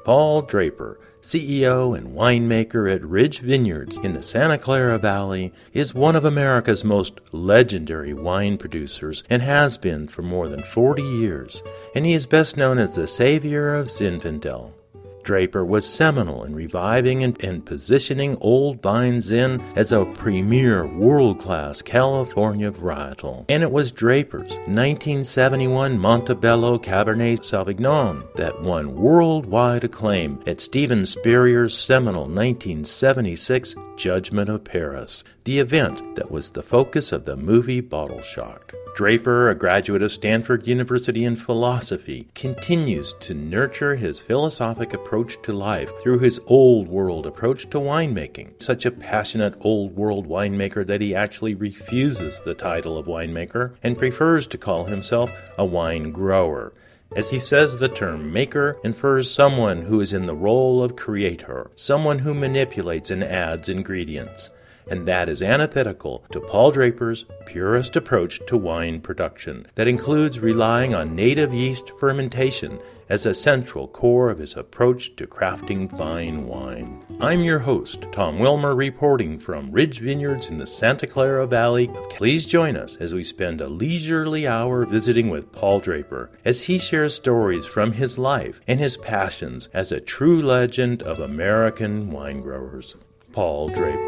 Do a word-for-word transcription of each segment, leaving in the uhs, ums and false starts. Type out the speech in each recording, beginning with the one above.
Paul Draper, C E O and winemaker at Ridge Vineyards in the Santa Clara Valley, is one of America's most legendary wine producers and has been for more than forty years, and he is best known as the savior of Zinfandel. Draper was seminal in reviving and, and positioning Old Vine Zin as a premier world-class California varietal. And it was Draper's nineteen seventy-one Montebello Cabernet Sauvignon that won worldwide acclaim at Steven Spurrier's seminal nineteen seventy-six Judgment of Paris, the event that was the focus of the movie Bottle Shock. Draper, a graduate of Stanford University in philosophy, continues to nurture his philosophic approach to life through his old world approach to winemaking. Such a passionate old world winemaker that he actually refuses the title of winemaker and prefers to call himself a wine grower. As he says, the term maker infers someone who is in the role of creator, someone who manipulates and adds ingredients. And that is antithetical to Paul Draper's purist approach to wine production that includes relying on native yeast fermentation as a central core of his approach to crafting fine wine. I'm your host, Tom Wilmer, reporting from Ridge Vineyards in the Santa Clara Valley. Please join us as we spend a leisurely hour visiting with Paul Draper as he shares stories from his life and his passions as a true legend of American wine growers. Paul Draper.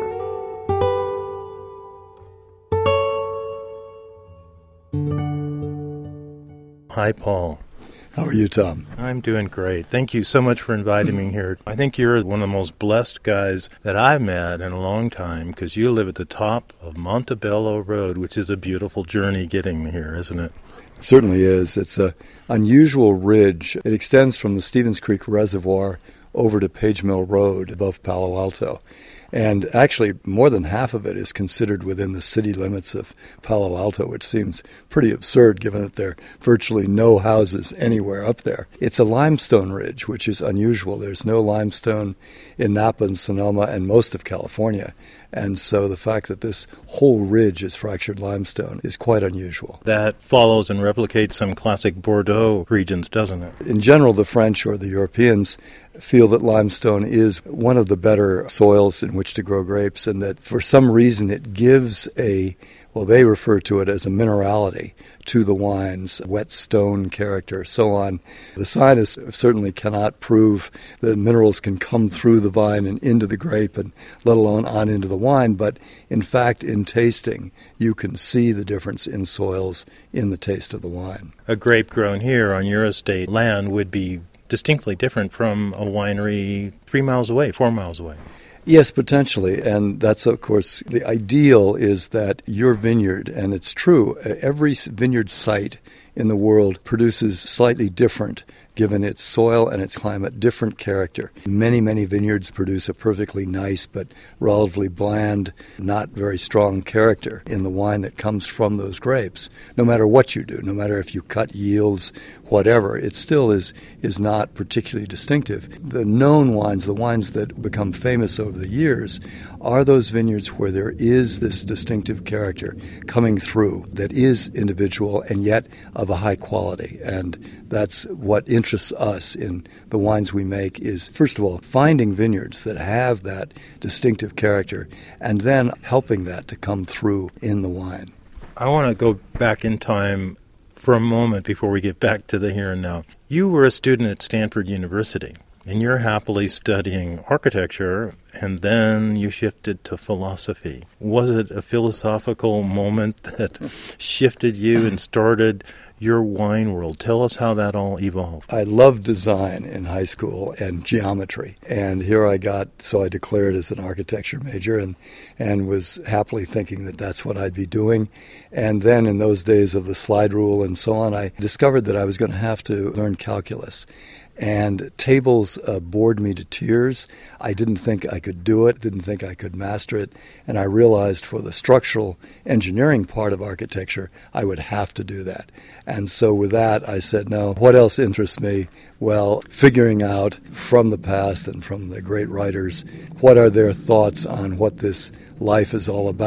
Hi, Paul. How are you, Tom? I'm doing great. Thank you so much for inviting me here. I think you're one of the most blessed guys that I've met in a long time because you live at the top of Montebello Road, which is a beautiful journey getting here, isn't it? It certainly is. It's an unusual ridge. It extends from the Stevens Creek Reservoir over to Page Mill Road above Palo Alto. And actually, more than half of it is considered within the city limits of Palo Alto, which seems pretty absurd given that there are virtually no houses anywhere up there. It's a limestone ridge, which is unusual. There's no limestone in Napa and Sonoma and most of California. And so the fact that this whole ridge is fractured limestone is quite unusual. That follows and replicates some classic Bordeaux regions, doesn't it? In general, the French or the Europeans feel that limestone is one of the better soils in which to grow grapes, and that for some reason it gives a, well, they refer to it as a minerality to the wines, wet stone character, so on. The scientists certainly cannot prove that minerals can come through the vine and into the grape, and let alone on into the wine, but in fact, in tasting, you can see the difference in soils in the taste of the wine. A grape grown here on your estate land would be distinctly different from a winery three miles away, four miles away. Yes, potentially, and that's, of course, the ideal is that your vineyard, and it's true, every vineyard site in the world produces slightly different, given its soil and its climate, different character. Many, many vineyards produce a perfectly nice but relatively bland, not very strong character in the wine that comes from those grapes. No matter what you do, no matter if you cut yields, whatever, it still is is not particularly distinctive. The known wines, the wines that become famous over the years, are those vineyards where there is this distinctive character coming through that is individual and yet of a high quality. And that's what interests us in the wines we make is, first of all, finding vineyards that have that distinctive character and then helping that to come through in the wine. I want to go back in time for a moment before we get back to the here and now. You were a student at Stanford University, and you're happily studying architecture, and then you shifted to philosophy. Was it a philosophical moment that shifted you and started your wine world? Tell us how that all evolved. I loved design in high school and geometry. And here I got, so I declared as an architecture major and, and was happily thinking that that's what I'd be doing. And then in those days of the slide rule and so on, I discovered that I was going to have to learn calculus. And tables uh, bored me to tears. I didn't think I could do it, didn't think I could master it, and I realized for the structural engineering part of architecture, I would have to do that. And so with that, I said, no, what else interests me? Well, figuring out from the past and from the great writers, what are their thoughts on what this life is all about.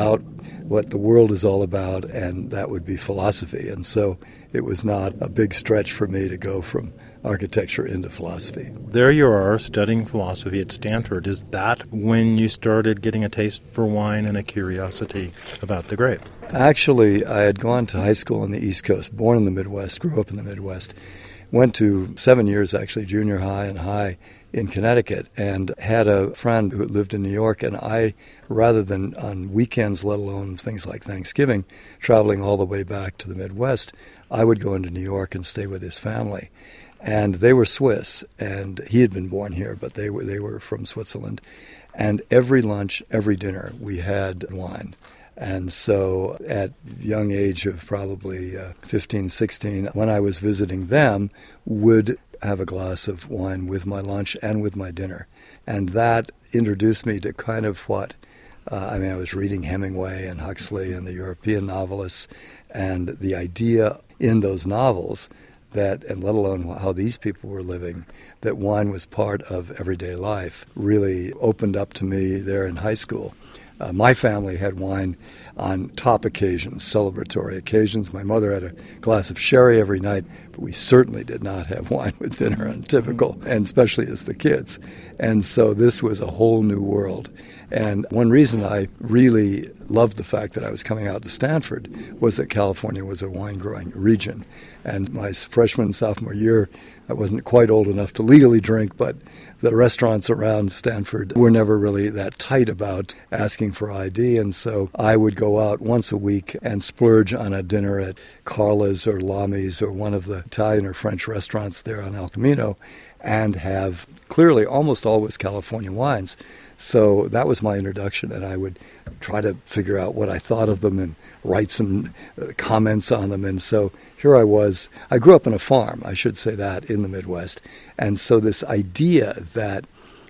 what the world is all about, and that would be philosophy. And so it was not a big stretch for me to go from architecture into philosophy. There you are, studying philosophy at Stanford. Is that when you started getting a taste for wine and a curiosity about the grape? Actually, I had gone to high school on the East Coast, born in the Midwest, grew up in the Midwest, went to seven years, actually, junior high and high in Connecticut, and had a friend who lived in New York, and I, rather than on weekends, let alone things like Thanksgiving, traveling all the way back to the Midwest, I would go into New York and stay with his family. And they were Swiss, and he had been born here, but they were they were from Switzerland. And every lunch, every dinner, we had wine. And so at young age of probably uh, fifteen, sixteen, when I was visiting them, would have a glass of wine with my lunch and with my dinner. And that introduced me to kind of what, uh, I mean, I was reading Hemingway and Huxley and the European novelists, and the idea in those novels that, and let alone how these people were living, that wine was part of everyday life, really opened up to me there in high school. Uh, my family had wine on top occasions, celebratory occasions. My mother had a glass of sherry every night, but we certainly did not have wine with dinner, untypical, and especially as the kids. And so this was a whole new world. And one reason I really loved the fact that I was coming out to Stanford was that California was a wine-growing region. And my freshman and sophomore year, I wasn't quite old enough to legally drink, but the restaurants around Stanford were never really that tight about asking for I D, and so I would go out once a week and splurge on a dinner at Carla's or Lami's or one of the Italian or French restaurants there on El Camino and have clearly almost always California wines. So that was my introduction, and I would try to figure out what I thought of them and write some comments on them. And so here I was. I grew up on a farm, I should say that, in the Midwest. And so this idea that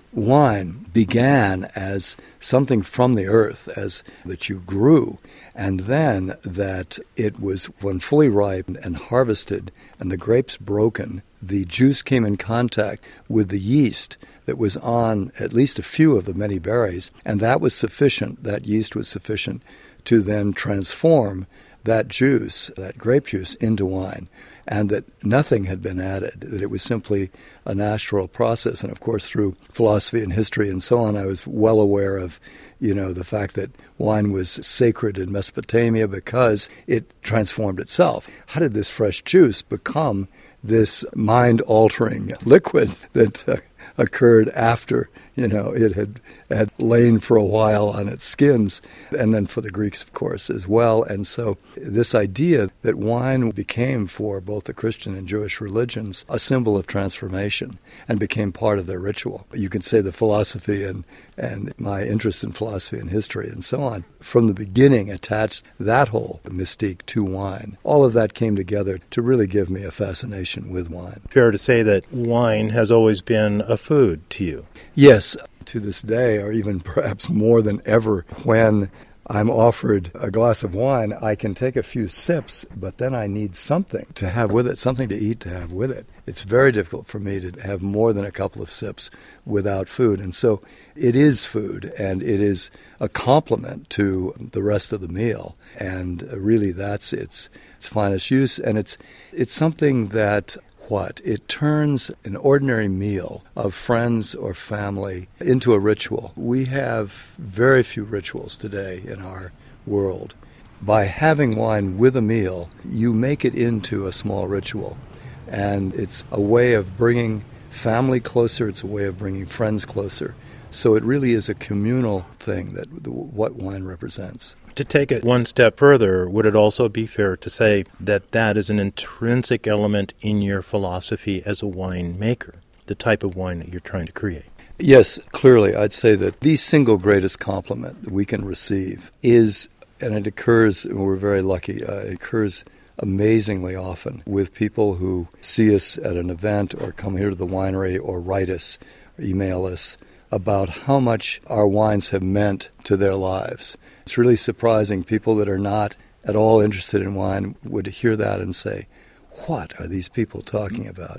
wine began as something from the earth, as that you grew, and then that it was, when fully ripe and harvested and the grapes broken, the juice came in contact with the yeast that was on at least a few of the many berries, and that was sufficient, that yeast was sufficient to then transform that juice, that grape juice, into wine, and that nothing had been added, that it was simply a natural process. And of course, through philosophy and history and so on, I was well aware of, you know, the fact that wine was sacred in Mesopotamia because it transformed itself. How did this fresh juice become this mind-altering liquid that uh, occurred after, you know, it had had lain for a while on its skins, and then for the Greeks, of course, as well. And so this idea that wine became, for both the Christian and Jewish religions, a symbol of transformation and became part of their ritual. You could say the philosophy and, and my interest in philosophy and history and so on, from the beginning attached that whole mystique to wine. All of that came together to really give me a fascination with wine. Fair to say that wine has always been a food to you? Yes, to this day, or even perhaps more than ever, when I'm offered a glass of wine, I can take a few sips, but then I need something to have with it, something to eat to have with it. It's very difficult for me to have more than a couple of sips without food. And so it is food, and it is a complement to the rest of the meal. And really that's its, its finest use. And it's it's something that what? It turns an ordinary meal of friends or family into a ritual. We have very few rituals today in our world. By having wine with a meal, you make it into a small ritual. And it's a way of bringing family closer. It's a way of bringing friends closer. So it really is a communal thing, that what wine represents. To take it one step further, would it also be fair to say that that is an intrinsic element in your philosophy as a winemaker, the type of wine that you're trying to create? Yes, clearly. I'd say that the single greatest compliment that we can receive is, and it occurs, and we're very lucky, uh, it occurs amazingly often with people who see us at an event or come here to the winery or write us or email us about how much our wines have meant to their lives. It's really surprising. People that are not at all interested in wine would hear that and say, what are these people talking about?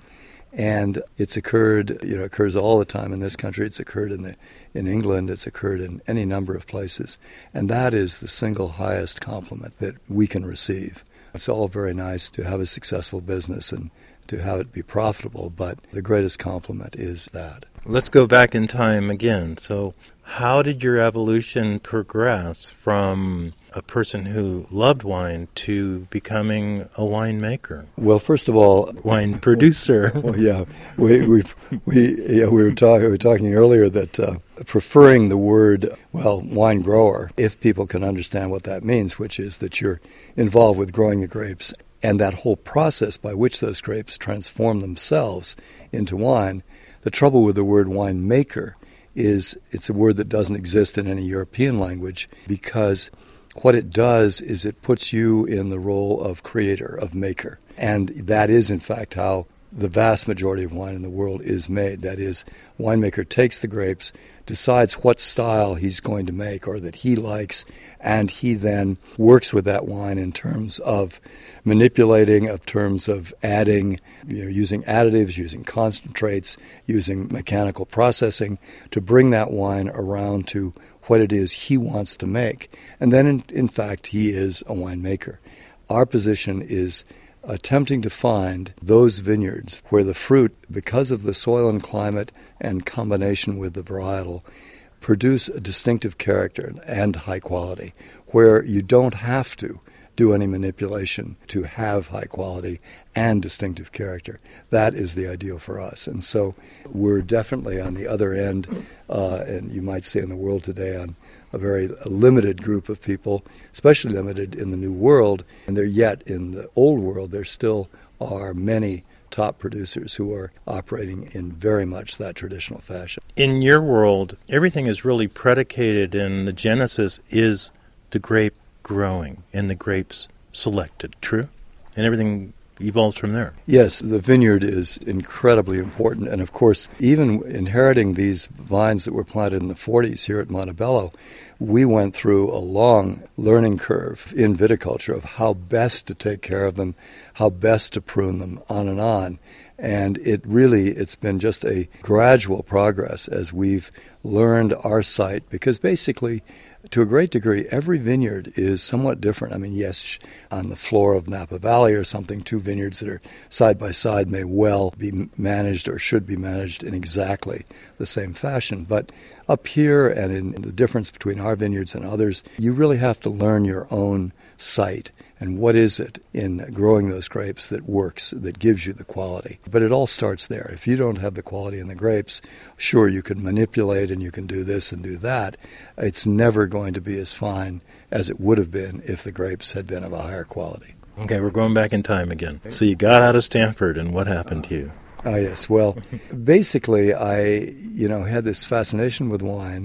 And it's occurred, you know, occurs all the time in this country. It's occurred in the in England. It's occurred in any number of places. And that is the single highest compliment that we can receive. It's all very nice to have a successful business and to have it be profitable, but the greatest compliment is that. Let's go back in time again. So how did your evolution progress from a person who loved wine to becoming a winemaker? Well, first of all, wine producer. Well, yeah, we we we yeah we were talking we were talking earlier that uh, preferring the word well wine grower, if people can understand what that means, which is that you're involved with growing the grapes and that whole process by which those grapes transform themselves into wine. The trouble with the word winemaker is it's a word that doesn't exist in any European language, because what it does is it puts you in the role of creator, of maker. And that is, in fact, how the vast majority of wine in the world is made. That is, winemaker takes the grapes, decides what style he's going to make or that he likes, and he then works with that wine in terms of manipulating, of terms of adding, you know, using additives, using concentrates, using mechanical processing to bring that wine around to what it is he wants to make. And then, in, in fact, he is a winemaker. Our position is attempting to find those vineyards where the fruit, because of the soil and climate and combination with the varietal, produce a distinctive character and high quality, where you don't have to do any manipulation to have high quality and distinctive character. That is the ideal for us. And so we're definitely on the other end, uh, and you might say in the world today, on a very limited group of people, especially limited in the New World, and there yet in the Old World there still are many top producers who are operating in very much that traditional fashion. In your world, everything is really predicated, and the genesis is the grape growing and the grapes selected, true? And everything evolves from there. Yes, the vineyard is incredibly important. And of course, even inheriting these vines that were planted in the forties here at Montebello, we went through a long learning curve in viticulture of how best to take care of them, how best to prune them, on and on. And it really, it's been just a gradual progress as we've learned our site, because basically, to a great degree, every vineyard is somewhat different. I mean, yes, on the floor of Napa Valley or something, two vineyards that are side by side may well be managed or should be managed in exactly the same fashion. But up here and in the difference between our vineyards and others, you really have to learn your own site. And what is it in growing those grapes that works, that gives you the quality? But it all starts there. If you don't have the quality in the grapes, sure, you can manipulate and you can do this and do that. It's never going to be as fine as it would have been if the grapes had been of a higher quality. Okay, we're going back in time again. So you got out of Stanford, and what happened to you? Ah, yes. Well, basically, I, you know, had this fascination with wine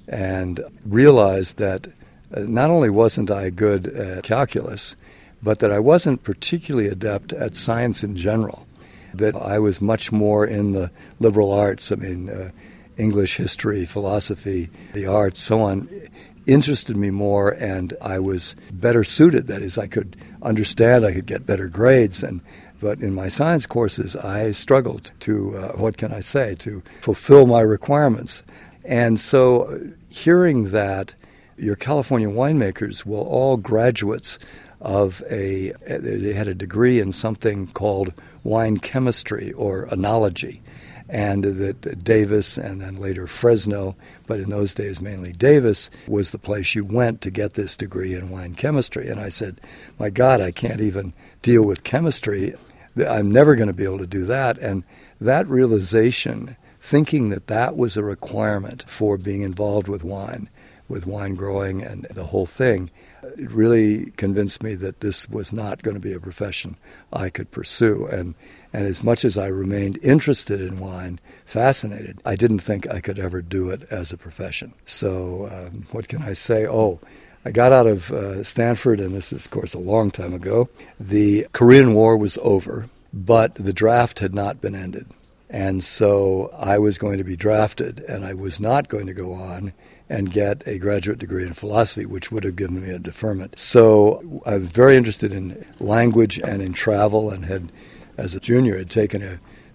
and realized that Uh, not only wasn't I good at calculus, but that I wasn't particularly adept at science in general, that I was much more in the liberal arts, I mean, uh, English, history, philosophy, the arts, so on, interested me more, and I was better suited. That is, I could understand, I could get better grades, and but in my science courses, I struggled to, uh, what can I say, to fulfill my requirements. And so hearing that your California winemakers were all graduates of a, they had a degree in something called wine chemistry or enology, and that Davis and then later Fresno, but in those days mainly Davis, was the place you went to get this degree in wine chemistry. And I said, my God, I can't even deal with chemistry. I'm never going to be able to do that. And that realization, thinking that that was a requirement for being involved with wine, with wine growing and the whole thing, it really convinced me that this was not going to be a profession I could pursue. And, and as much as I remained interested in wine, fascinated, I didn't think I could ever do it as a profession. So um, what can I say? Oh, I got out of uh, Stanford, and this is, of course, a long time ago. The Korean War was over, but the draft had not been ended. And so I was going to be drafted, and I was not going to go on and get a graduate degree in philosophy, which would have given me a deferment. So I was very interested in language and in travel, and had, as a junior, had taken a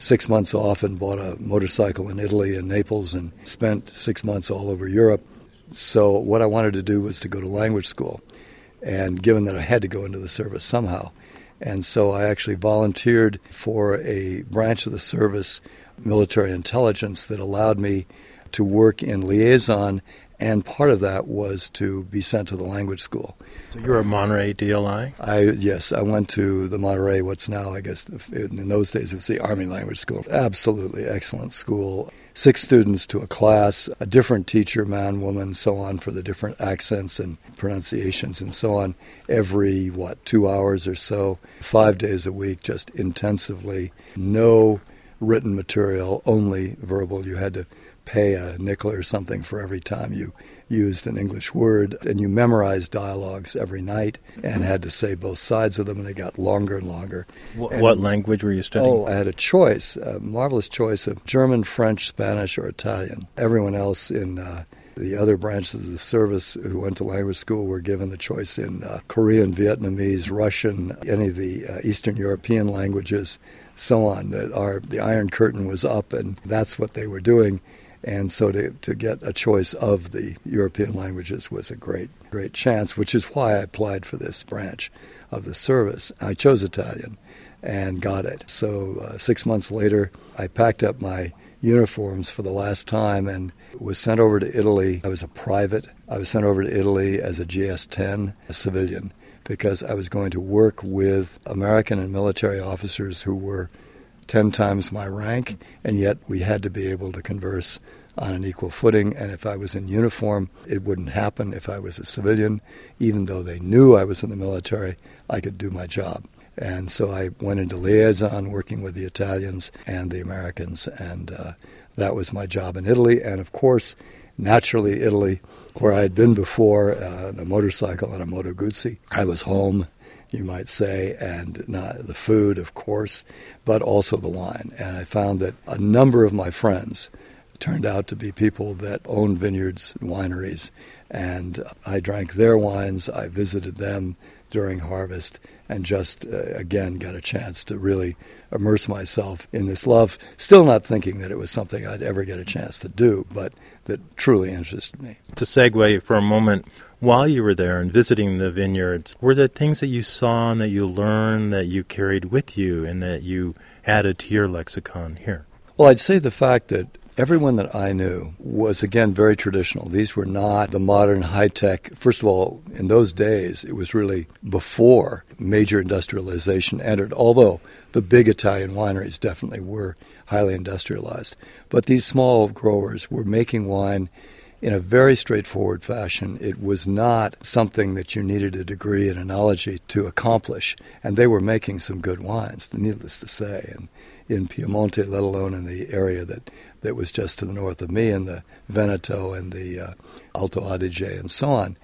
six months off and bought a motorcycle in Italy and Naples and spent six months all over Europe. So what I wanted to do was to go to language school, and given that I had to go into the service somehow. And so I actually volunteered for a branch of the service, military intelligence, that allowed me to work in liaison, and part of that was to be sent to the language school. So you were at Monterey D L I? I Yes, I went to the Monterey, what's now, I guess, in those days it was the Army Language School. Absolutely excellent school. Six students to a class, a different teacher, man, woman, so on, for the different accents and pronunciations and so on, every, what, two hours or so, five days a week, just intensively. No written material, only verbal. You had to pay a nickel or something for every time you used an English word, and you memorized dialogues every night and had to say both sides of them, and they got longer and longer. What, and, what language were you studying? Oh, I had a choice, a marvelous choice of German, French, Spanish, or Italian. Everyone else in uh, the other branches of the service who went to language school were given the choice in uh, Korean, Vietnamese, Russian, any of the uh, Eastern European languages, so on. That our, the Iron Curtain was up, and that's what they were doing. And so to, to get a choice of the European languages was a great, great chance, which is why I applied for this branch of the service. I chose Italian and got it. So uh, six months later, I packed up my uniforms for the last time and was sent over to Italy. I was a private. I was sent over to Italy as a G S ten, a civilian, because I was going to work with American and military officers who were ten times my rank, and yet we had to be able to converse on an equal footing. And if I was in uniform, it wouldn't happen. If I was a civilian, even though they knew I was in the military, I could do my job. And so I went into liaison working with the Italians and the Americans, and uh, that was my job in Italy. And of course, naturally, Italy, where I had been before uh, on a motorcycle and a Moto Guzzi, I was home, you might say, and not the food, of course, but also the wine. And I found that a number of my friends turned out to be people that owned vineyards and wineries, and I drank their wines. I visited them during harvest, and just, uh, again, got a chance to really immerse myself in this love, still not thinking that it was something I'd ever get a chance to do, but that truly interested me. To segue for a moment, while you were there and visiting the vineyards, were there things that you saw and that you learned that you carried with you and that you added to your lexicon here? Well, I'd say the fact that everyone that I knew was, again, very traditional. These were not the modern high-tech. First of all, in those days, it was really before major industrialization entered, although the big Italian wineries definitely were highly industrialized. But these small growers were making wine in a very straightforward fashion. It was not something that you needed a degree in enology to accomplish, and they were making some good wines, needless to say, and in Piemonte, let alone in the area that, that was just to the north of me, in the Veneto and the uh, Alto Adige and so on.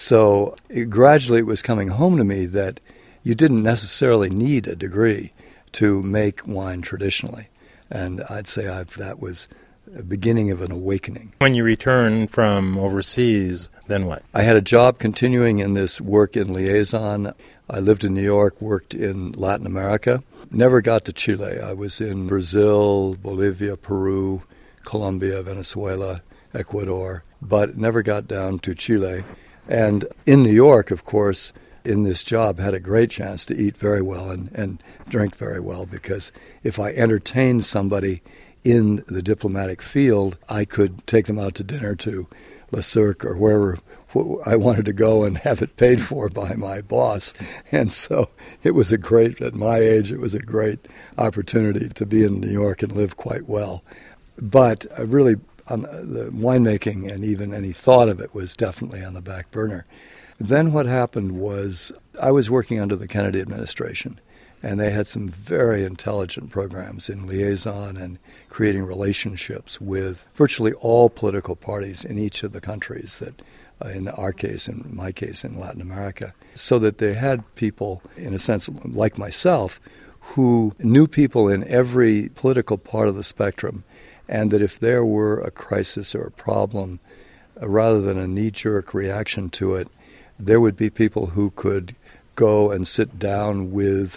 So it, gradually it was coming home to me that you didn't necessarily need a degree to make wine traditionally. And I'd say I've, that was a beginning of an awakening. When you returned from overseas, then what? I had a job continuing in this work in liaison. I lived in New York, worked in Latin America. Never got to Chile. I was in Brazil, Bolivia, Peru, Colombia, Venezuela, Ecuador, but never got down to Chile. And in New York, of course, in this job, had a great chance to eat very well and, and drink very well, because if I entertained somebody in the diplomatic field, I could take them out to dinner to Le Cirque or wherever I wanted to go and have it paid for by my boss. And so it was a great, at my age, it was a great opportunity to be in New York and live quite well. But I really, um, the winemaking and even any thought of it was definitely on the back burner. Then what happened was I was working under the Kennedy administration, and they had some very intelligent programs in liaison and creating relationships with virtually all political parties in each of the countries that, uh, in our case, in my case, in Latin America, so that they had people, in a sense, like myself, who knew people in every political part of the spectrum, and that if there were a crisis or a problem, uh, rather than a knee-jerk reaction to it, there would be people who could go and sit down with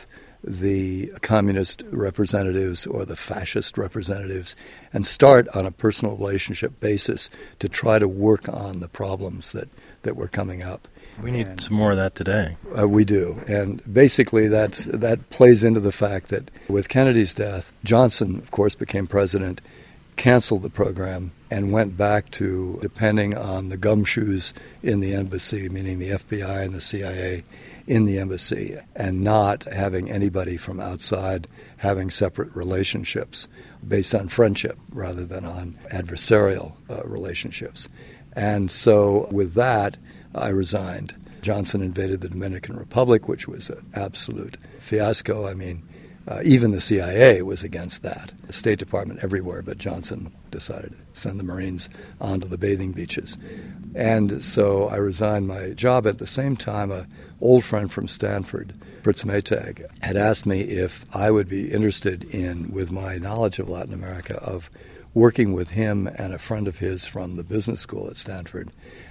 the communist representatives or the fascist representatives and start on a personal relationship basis to try to work on the problems that, that were coming up. We need and, some more of that today. Uh, we do. And basically that's, that plays into the fact that with Kennedy's death, Johnson, of course, became president, canceled the program, and went back to depending on the gumshoes in the embassy, meaning the F B I and the C I A in the embassy, and not having anybody from outside having separate relationships based on friendship rather than on adversarial uh, relationships. And so with that, I resigned. Johnson invaded the Dominican Republic, which was an absolute fiasco. I mean, uh, even the C I A was against that. The State Department everywhere, but Johnson decided to send the Marines onto the bathing beaches. And so I resigned my job. At the same time, an old friend from Stanford, Fritz Maytag, had asked me if I would be interested in, with my knowledge of Latin America, of working with him and a friend of his from the business school at Stanford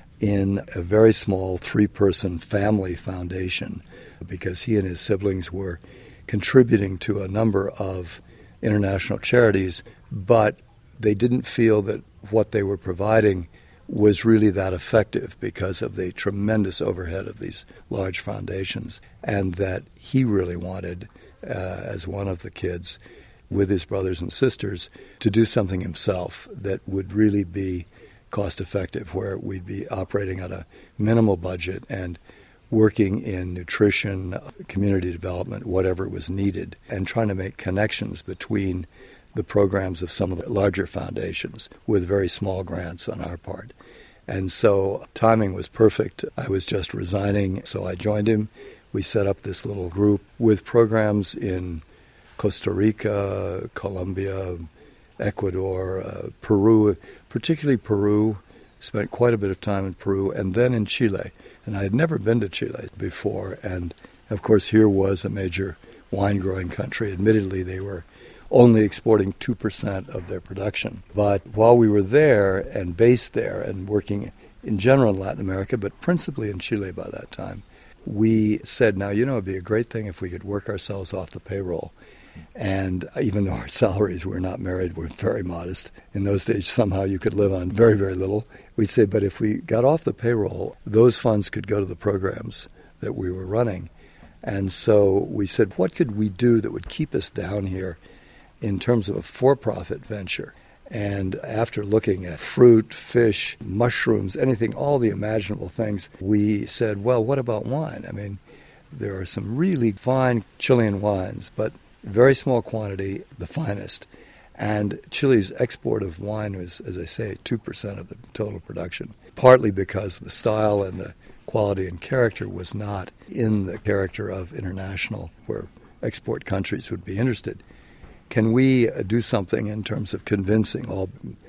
in a very small three-person family foundation, because he and his siblings were contributing to a number of international charities, but they didn't feel that what they were providing was really that effective because of the tremendous overhead of these large foundations, and that he really wanted, uh, as one of the kids, with his brothers and sisters, to do something himself that would really be cost-effective, where we'd be operating on a minimal budget and working in nutrition, community development, whatever was needed, and trying to make connections between the programs of some of the larger foundations with very small grants on our part. And so timing was perfect. I was just resigning, so I joined him. We set up this little group with programs in Costa Rica, Colombia, Ecuador, uh, Peru, particularly Peru. Spent quite a bit of time in Peru, and then in Chile. And I had never been to Chile before, and of course here was a major wine-growing country. Admittedly, they were only exporting two percent of their production. But while we were there and based there and working in general in Latin America, but principally in Chile by that time, we said, now, you know, it would be a great thing if we could work ourselves off the payroll. And even though our salaries were not married, were very modest. In those days, somehow you could live on very, very little. We'd say, but if we got off the payroll, those funds could go to the programs that we were running. And so we said, what could we do that would keep us down here in terms of a for-profit venture? And after looking at fruit, fish, mushrooms, anything, all the imaginable things, we said, well, what about wine? I mean, there are some really fine Chilean wines, but very small quantity, the finest. And Chile's export of wine was, as I say, two percent of the total production, partly because the style and the quality and character was not in the character of international, where export countries would be interested. Can we do something in terms of convincing all,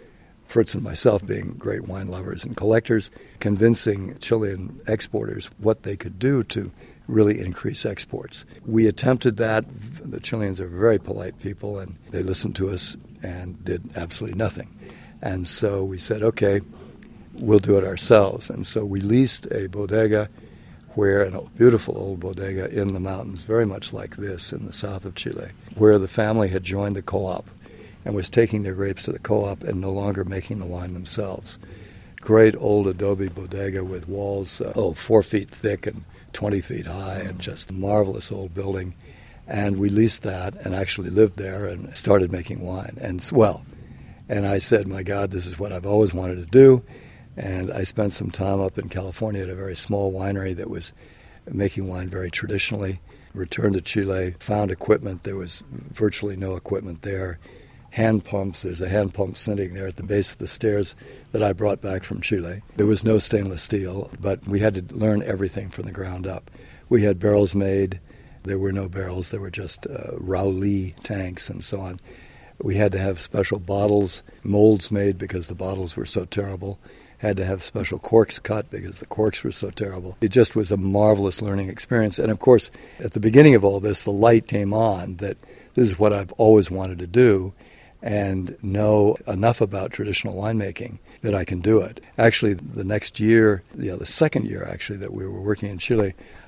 Fritz and myself being great wine lovers and collectors, convincing Chilean exporters what they could do to really increase exports? We attempted that. The Chileans are very polite people, and they listened to us and did absolutely nothing. And so we said, okay, we'll do it ourselves. And so we leased a bodega, where a beautiful old bodega in the mountains, very much like this in the south of Chile, where the family had joined the co-op and was taking their grapes to the co-op and no longer making the wine themselves. Great old adobe bodega with walls, uh, oh, four feet thick and twenty feet high, and just a marvelous old building. And we leased that and actually lived there and started making wine. And, well, and I said, my God, this is what I've always wanted to do. And I spent some time up in California at a very small winery that was making wine very traditionally. Returned to Chile, found equipment. There was virtually no equipment there. Hand pumps. There's a hand pump sitting there at the base of the stairs that I brought back from Chile. There was no stainless steel, but we had to learn everything from the ground up. We had barrels made. There were no barrels. There were just uh, Rowley tanks and so on. We had to have special bottles, molds made because the bottles were so terrible. Had to have special corks cut because the corks were so terrible. It just was a marvelous learning experience. And of course, at the beginning of all this, the light came on that this is what I've always wanted to do and know enough about traditional winemaking that I can do it. Actually, the next year, yeah, the second year actually that we were working in Chile,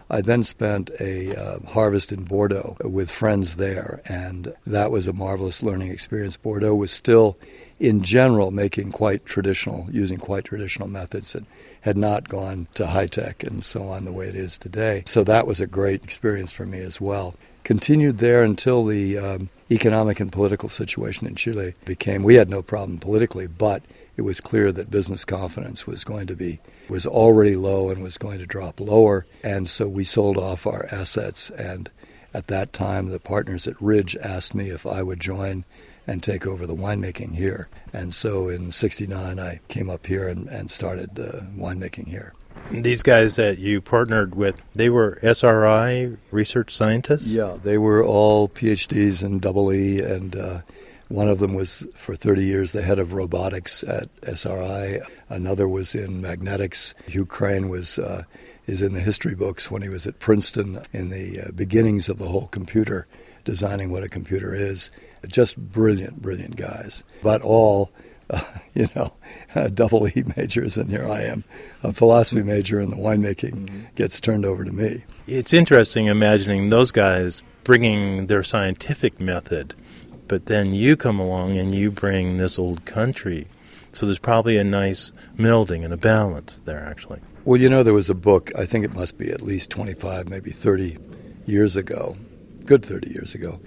I then spent a uh, harvest in Bordeaux with friends there, and that was a marvelous learning experience. Bordeaux was still, in general, making quite traditional, using quite traditional methods that had not gone to high-tech and so on the way it is today. So that was a great experience for me as well. Continued there until the um, economic and political situation in Chile became, we had no problem politically, but it was clear that business confidence was going to be, was already low and was going to drop lower. And so we sold off our assets. And at that time, the partners at Ridge asked me if I would join and take over the winemaking here. And so in sixty-nine, I came up here and, and started the winemaking here. These guys that you partnered with, they were S R I research scientists? Yeah, they were all P H Ds and double E, and uh, one of them was, for thirty years, the head of robotics at S R I. Another was in magnetics. Hugh Crane was uh, is in the history books when he was at Princeton in the uh, beginnings of the whole computer, designing what a computer is. Just brilliant, brilliant guys, but all, uh, you know, uh, double E majors, and here I am, a philosophy major, and the winemaking mm-hmm. gets turned over to me. It's interesting imagining those guys bringing their scientific method, but then you come along and you bring this old country. So there's probably a nice melding and a balance there, actually. Well, you know, there was a book, I think it must be at least twenty-five, maybe thirty years ago, good thirty years ago,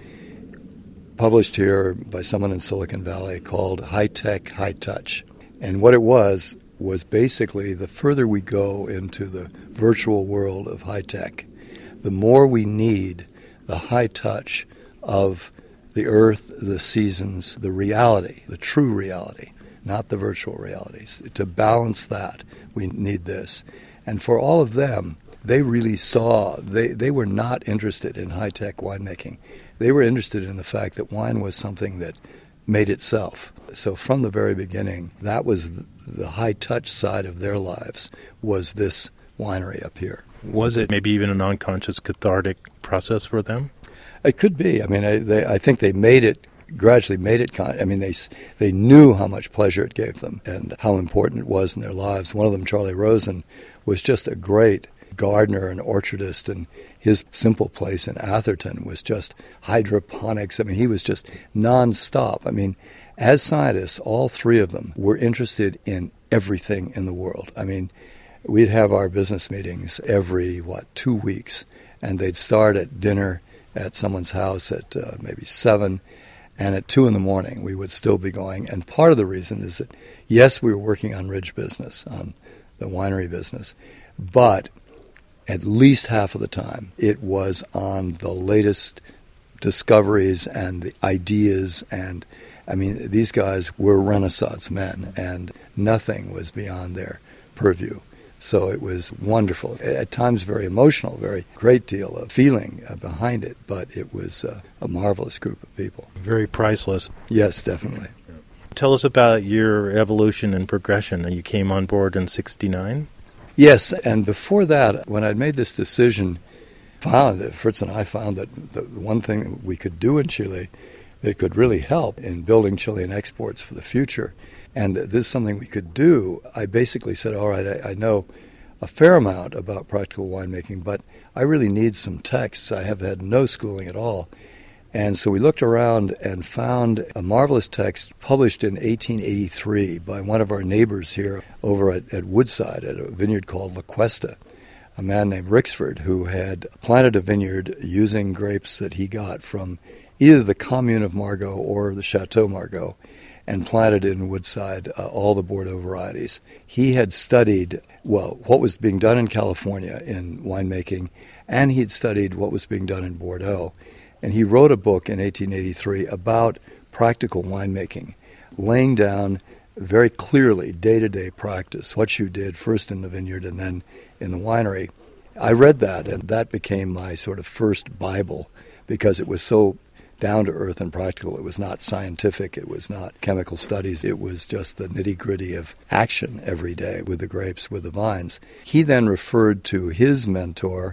published here by someone in Silicon Valley called High Tech, High Touch. And what it was, was basically the further we go into the virtual world of high tech, the more we need the high touch of the earth, the seasons, the reality, the true reality, not the virtual realities. To balance that, we need this. And for all of them, they really saw, they, they were not interested in high-tech winemaking. They were interested in the fact that wine was something that made itself. So from the very beginning, that was the high-touch side of their lives, was this winery up here. Was it maybe even an unconscious cathartic process for them? It could be. I mean, I, they, I think they made it, gradually made it, con- I mean, they they knew how much pleasure it gave them and how important it was in their lives. One of them, Charlie Rosen, was just a great gardener and orchardist, and his simple place in Atherton was just hydroponics. I mean, he was just nonstop. I mean, as scientists, all three of them were interested in everything in the world. I mean, we'd have our business meetings every, what, two weeks, and they'd start at dinner at someone's house at uh, maybe seven, and at two in the morning we would still be going. And part of the reason is that, yes, we were working on Ridge business, on the winery business, but at least half of the time it was on the latest discoveries and the ideas. And, I mean, these guys were Renaissance men, and nothing was beyond their purview. So it was wonderful. At times very emotional, very great deal of feeling behind it, but it was uh, a marvelous group of people. Very priceless. Yes, definitely. Tell us about your evolution and progression. You came on board in sixty-nine? Yes, and before that, when I'd made this decision, found that Fritz and I found that the one thing we could do in Chile that could really help in building Chilean exports for the future, and this is something we could do, I basically said, all right, I, I know a fair amount about practical winemaking, but I really need some texts. I have had no schooling at all. And so we looked around and found a marvelous text published in eighteen eighty-three by one of our neighbors here over at, at Woodside at a vineyard called La Cuesta, a man named Rixford who had planted a vineyard using grapes that he got from either the commune of Margaux or the Chateau Margaux, and planted in Woodside uh, all the Bordeaux varieties. He had studied, well, what was being done in California in winemaking, and he had studied what was being done in Bordeaux. And he wrote a book in eighteen eighty-three about practical winemaking, laying down very clearly day-to-day practice, what you did first in the vineyard and then in the winery. I read that, and that became my sort of first Bible, because it was so down to earth and practical. It was not scientific. It was not chemical studies. It was just the nitty-gritty of action every day with the grapes, with the vines. He then referred to his mentor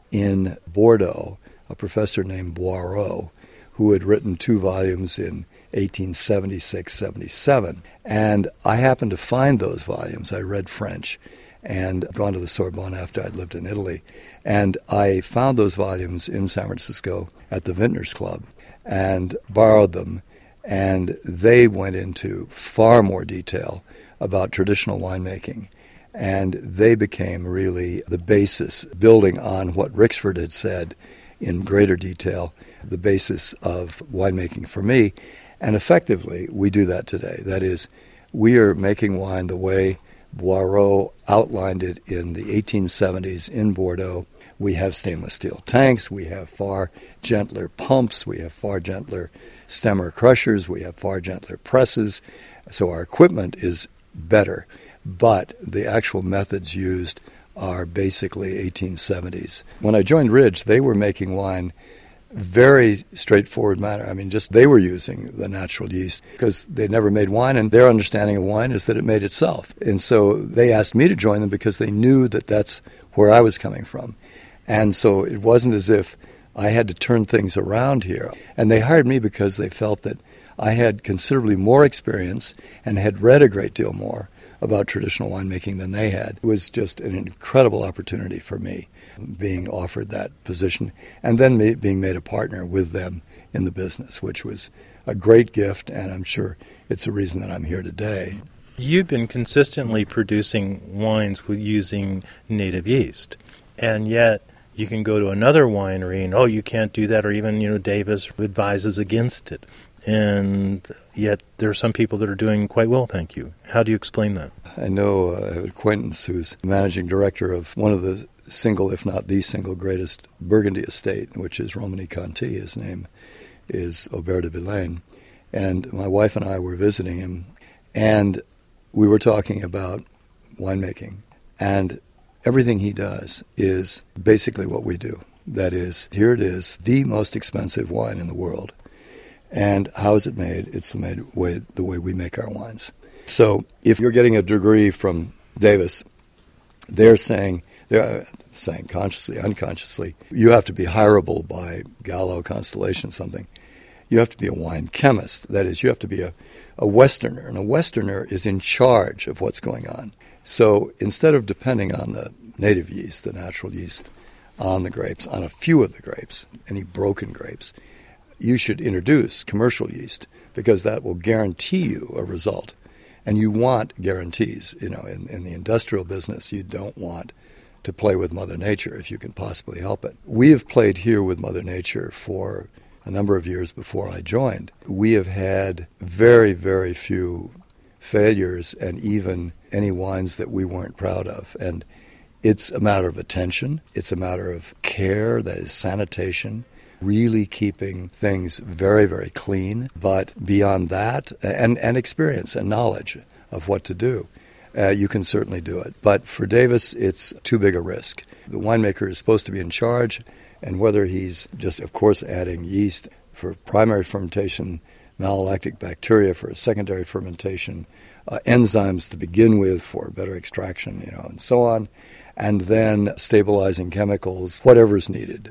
in Bordeaux, a professor named Boireau, who had written two volumes in eighteen seventy-six seventy-seven. And I happened to find those volumes. I read French. and gone to the Sorbonne after I'd lived in Italy. And I found those volumes in San Francisco at the Vintners Club and borrowed them. And they went into far more detail about traditional winemaking. And they became really the basis, building on what Rixford had said in greater detail, the basis of winemaking for me. And effectively, we do that today. That is, we are making wine the way Boireau outlined it in the eighteen seventies in Bordeaux. We have stainless steel tanks, we have far gentler pumps, we have far gentler stemmer crushers, we have far gentler presses, so our equipment is better, but the actual methods used are basically eighteen seventies. When I joined Ridge, they were making wine very straightforward manner. I mean, just they were using the natural yeast because they'd never made wine, and their understanding of wine is that it made itself. And so they asked me to join them because they knew that that's where I was coming from. And so it wasn't as if I had to turn things around here. And they hired me because they felt that I had considerably more experience and had read a great deal more about traditional winemaking than they had. It was just an incredible opportunity for me, being offered that position, and then me being made a partner with them in the business, which was a great gift, and I'm sure it's the reason that I'm here today. You've been consistently producing wines with using native yeast, and yet you can go to another winery and, oh, you can't do that, or even, you know, Davis advises against it. And yet there are some people that are doing quite well, thank you. How do you explain that? I know uh, I have an acquaintance who's managing director of one of the single, if not the single greatest Burgundy estate, which is Romanée-Conti. His name is Aubert de Villaine. And my wife and I were visiting him, and we were talking about winemaking. And everything he does is basically what we do. That is, here it is, the most expensive wine in the world. And how is it made? It's made way, the way we make our wines. So if you're getting a degree from Davis, they're saying, they're saying consciously, unconsciously, you have to be hireable by Gallo, Constellation, something. You have to be a wine chemist. That is, you have to be a, a Westerner. And a Westerner is in charge of what's going on. So instead of depending on the native yeast, the natural yeast, on the grapes, on a few of the grapes, any broken grapes, you should introduce commercial yeast because that will guarantee you a result. And you want guarantees. You know, in, in the industrial business, you don't want to play with Mother Nature if you can possibly help it. We have played here with Mother Nature for a number of years before I joined. We have had very, very few failures and even any wines that we weren't proud of. And it's a matter of attention. It's a matter of care, that is sanitation, really keeping things very, very clean. But beyond that, and, and experience and knowledge of what to do, uh, you can certainly do it. But for Davis, it's too big a risk. The winemaker is supposed to be in charge, and whether he's just, of course, adding yeast for primary fermentation, malolactic bacteria for a secondary fermentation, uh, enzymes to begin with for better extraction, you know, and so on, and then stabilizing chemicals, whatever's needed,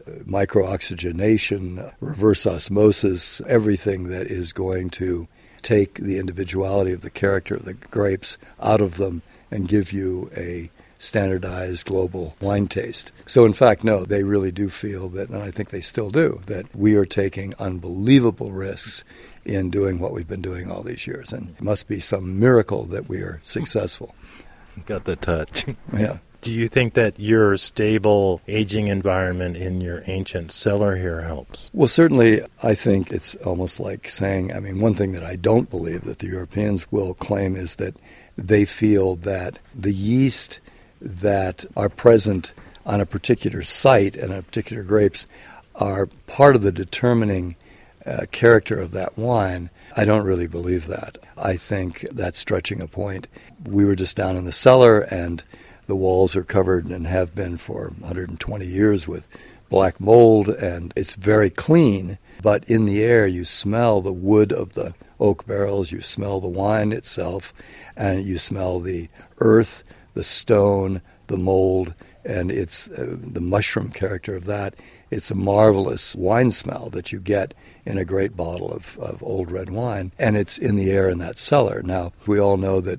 microoxygenation, reverse osmosis, everything that is going to take the individuality of the character of the grapes out of them and give you a standardized global wine taste. So in fact, no, they really do feel that, and I think they still do, that we are taking unbelievable risks in doing what we've been doing all these years. And it must be some miracle that we are successful. Got the touch. Yeah. Do you think that your stable aging environment in your ancient cellar here helps? Well, certainly I think it's almost like saying, I mean, one thing that I don't believe that the Europeans will claim is that they feel that the yeast that are present on a particular site and on particular grapes are part of the determining uh, character of that wine. I don't really believe that. I think that's stretching a point. We were just down in the cellar, and the walls are covered and have been for one hundred twenty years with black mold, and it's very clean. But in the air, you smell the wood of the oak barrels, you smell the wine itself, and you smell the earth, the stone, the mold, and it's uh, the mushroom character of that. It's a marvelous wine smell that you get in a great bottle of, of old red wine, and it's in the air in that cellar. Now, we all know that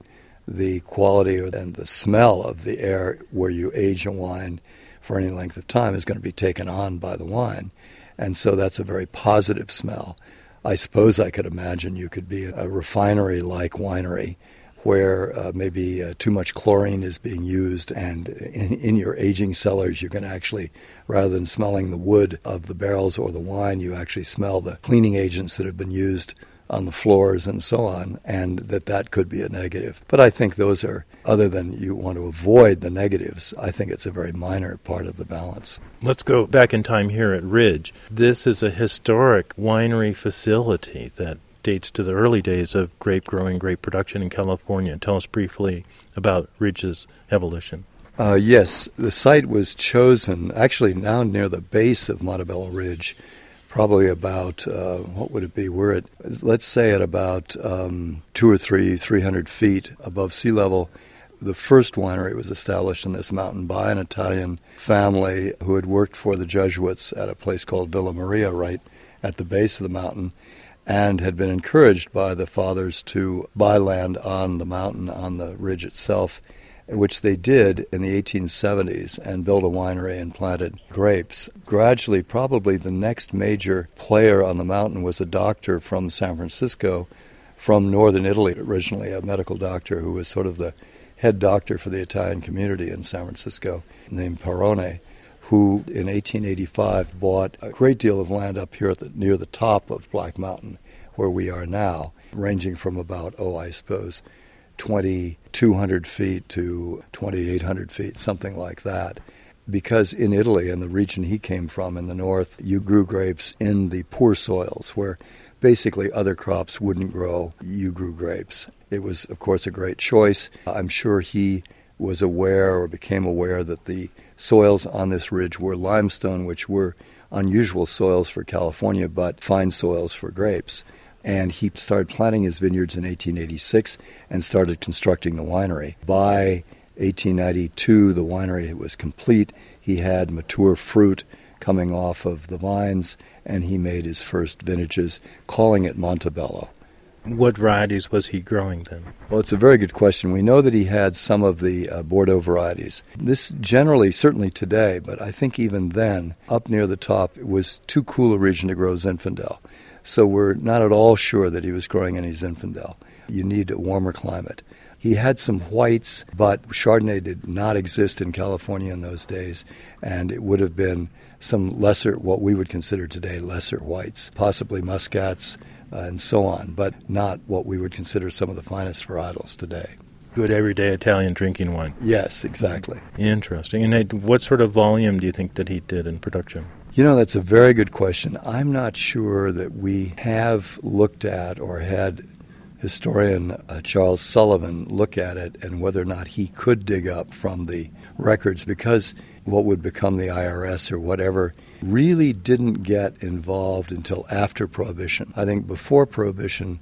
the quality and the smell of the air where you age a wine for any length of time is going to be taken on by the wine. And so that's a very positive smell. I suppose I could imagine you could be a refinery-like winery where uh, maybe uh, too much chlorine is being used, and in, in your aging cellars you can actually, rather than smelling the wood of the barrels or the wine, you actually smell the cleaning agents that have been used on the floors and so on, and that that could be a negative. But I think those are, other than you want to avoid the negatives, I think it's a very minor part of the balance. Let's go back in time here at Ridge. This is a historic winery facility that dates to the early days of grape growing, grape production in California. Tell us briefly about Ridge's evolution. Uh, yes, the site was chosen actually now near the base of Montebello Ridge, probably about, uh, what would it be? We're at, let's say at about um, two or three, three hundred feet above sea level. The first winery was established in this mountain by an Italian family who had worked for the Jesuits at a place called Villa Maria right at the base of the mountain, and had been encouraged by the fathers to buy land on the mountain, on the ridge itself, which they did in the eighteen seventies and built a winery and planted grapes. Gradually, probably the next major player on the mountain was a doctor from San Francisco, from northern Italy originally, a medical doctor who was sort of the head doctor for the Italian community in San Francisco, named Perrone, who in eighteen eighty-five bought a great deal of land up here at the, near the top of Black Mountain, where we are now, ranging from about, oh, I suppose, twenty-two hundred feet to twenty-eight hundred feet, something like that. Because in Italy, in the region he came from in the north, you grew grapes in the poor soils where basically other crops wouldn't grow. You grew grapes. It was, of course, a great choice. I'm sure he was aware or became aware that the soils on this ridge were limestone, which were unusual soils for California, but fine soils for grapes. And he started planting his vineyards in eighteen eighty-six and started constructing the winery. By eighteen ninety-two, the winery was complete. He had mature fruit coming off of the vines, and he made his first vintages, calling it Montebello. What varieties was he growing then? Well, it's a very good question. We know that he had some of the uh, Bordeaux varieties. This generally, certainly today, but I think even then, up near the top, it was too cool a region to grow Zinfandel. So we're not at all sure that he was growing any Zinfandel. You need a warmer climate. He had some whites, but Chardonnay did not exist in California in those days, and it would have been some lesser, what we would consider today lesser whites, possibly Muscats uh, and so on, but not what we would consider some of the finest varietals today. Good everyday Italian drinking wine. Yes, exactly. Interesting. And what sort of volume do you think that he did in production? You know, that's a very good question. I'm not sure that we have looked at or had historian uh, Charles Sullivan look at it and whether or not he could dig up from the records, because what would become the I R S or whatever really didn't get involved until after Prohibition. I think before Prohibition,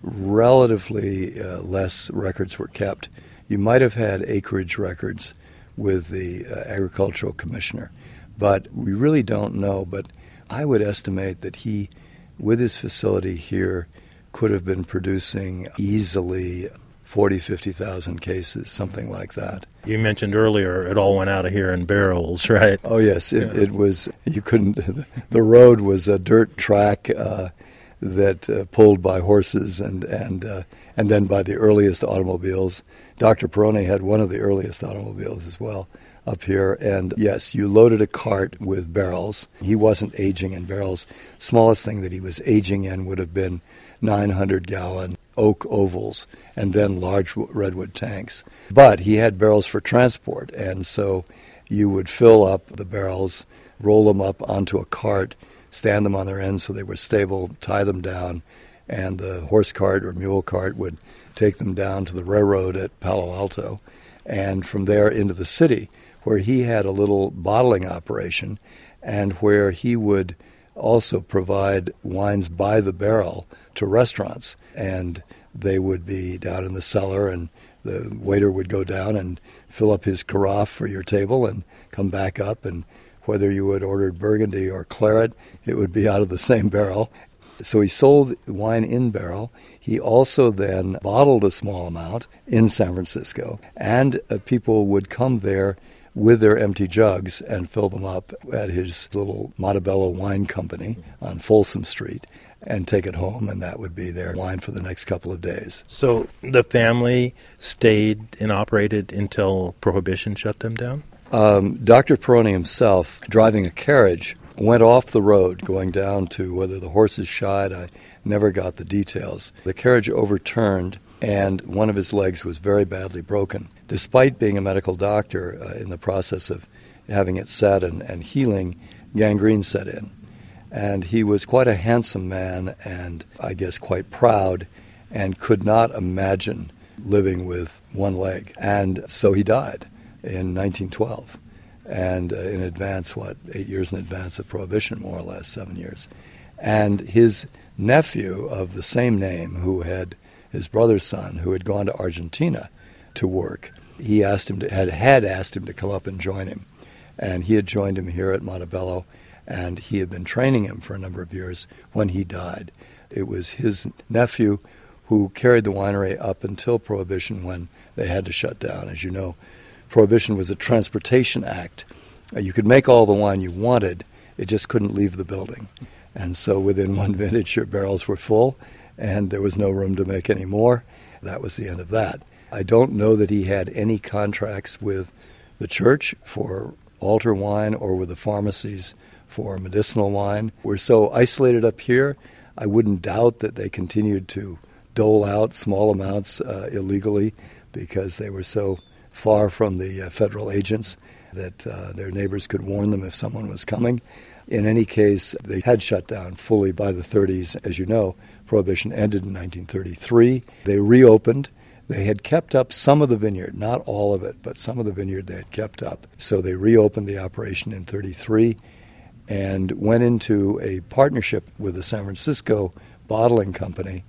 relatively uh, less records were kept. You might have had acreage records with the uh, agricultural commissioner, but we really don't know. But I would estimate that he, with his facility here, could have been producing easily forty, fifty thousand cases, something like that. You mentioned earlier it all went out of here in barrels, right? Oh, yes. It, yeah. it was, you couldn't, the road was a dirt track uh, that uh, pulled by horses and, and, uh, and then by the earliest automobiles. Doctor Perrone had one of the earliest automobiles as well up here. And yes, you loaded a cart with barrels. He wasn't aging in barrels. Smallest thing that he was aging in would have been nine hundred gallon oak ovals and then large redwood tanks. But he had barrels for transport, and so you would fill up the barrels, roll them up onto a cart, stand them on their ends so they were stable, tie them down, and the horse cart or mule cart would take them down to the railroad at Palo Alto, and from there into the city, where he had a little bottling operation and where he would also provide wines by the barrel to restaurants. And they would be down in the cellar, and the waiter would go down and fill up his carafe for your table and come back up, and whether you had ordered Burgundy or Claret, it would be out of the same barrel. So he sold wine in barrel. He also then bottled a small amount in San Francisco, and uh, people would come there with their empty jugs and fill them up at his little Montebello Wine Company on Folsom Street and take it home, and that would be their wine for the next couple of days. So the family stayed and operated until Prohibition shut them down? Um, Doctor Peroni himself, driving a carriage, went off the road going down to whether the horses shied. I never got the details. The carriage overturned, and one of his legs was very badly broken. Despite being a medical doctor, uh, in the process of having it set and, and healing, gangrene set in. And he was quite a handsome man and, I guess, quite proud and could not imagine living with one leg. And so he died in nineteen twelve. And uh, in advance, what, eight years in advance of Prohibition, more or less, seven years. And his nephew of the same name, who had his brother's son, who had gone to Argentina to work, he asked him to, had, had asked him to come up and join him. And he had joined him here at Montebello, and he had been training him for a number of years when he died. It was his nephew who carried the winery up until Prohibition, when they had to shut down. As you know, Prohibition was a transportation act. Uh, you could make all the wine you wanted, it just couldn't leave the building. And so within one vintage, your barrels were full, and there was no room to make any more. That was the end of that. I don't know that he had any contracts with the church for altar wine or with the pharmacies for medicinal wine. We're so isolated up here, I wouldn't doubt that they continued to dole out small amounts uh, illegally because they were so far from the uh, federal agents that uh, their neighbors could warn them if someone was coming. In any case, they had shut down fully by the thirties. As you know, Prohibition ended in nineteen thirty-three. They reopened. They had kept up some of the vineyard, not all of it, but some of the vineyard they had kept up. So they reopened the operation in thirty-three and went into a partnership with the San Francisco bottling company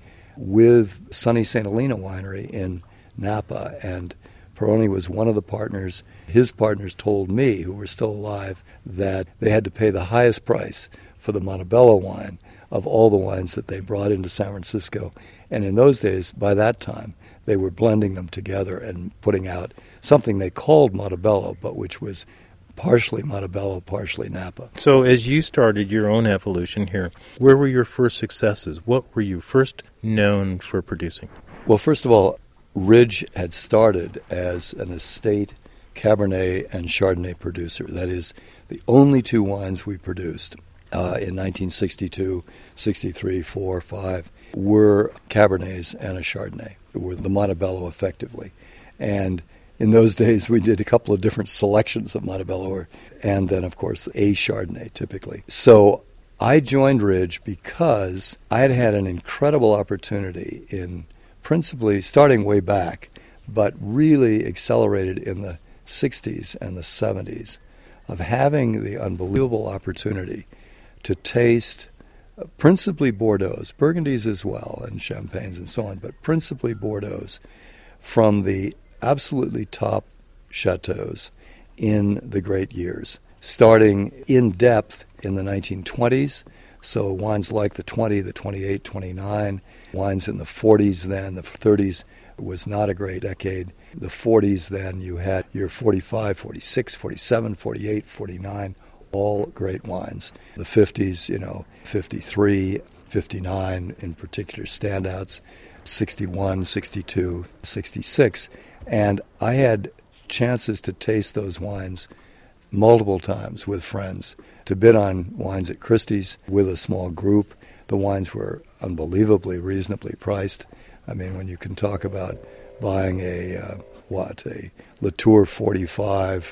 with Sunny Saint Helena Winery in Napa. And Peroni was one of the partners. His partners told me, who were still alive, that they had to pay the highest price for the Montebello wine of all the wines that they brought into San Francisco. And in those days, by that time, they were blending them together and putting out something they called Montebello, but which was partially Montebello, partially Napa. So as you started your own evolution here, where were your first successes? What were you first known for producing? Well, first of all, Ridge had started as an estate Cabernet and Chardonnay producer. That is, the only two wines we produced uh, in nineteen sixty-two, sixty-three, four, five were Cabernets and a Chardonnay. Were the Montebello effectively. And in those days, we did a couple of different selections of Montebello, and then, of course, a Chardonnay typically. So I joined Ridge because I had had an incredible opportunity in principally starting way back, but really accelerated in the sixties and the seventies, of having the unbelievable opportunity to taste uh, principally Bordeaux's, Burgundies as well, and Champagnes and so on, but principally Bordeaux's, from the absolutely top chateaus in the great years, starting in depth in the nineteen twenties, so wines like the twenty, the twenty-eight, twenty-nine, wines in the forties then, the thirties was not a great decade. The forties then, you had your forty-five, forty-six, forty-seven, forty-eight, forty-nine, all great wines. The fifties, you know, fifty-three, fifty-nine in particular standouts, sixty-one, sixty-two, sixty-six. And I had chances to taste those wines multiple times with friends, to bid on wines at Christie's with a small group. The wines were unbelievably reasonably priced. I mean, when you can talk about buying a, uh, what, a Latour forty-five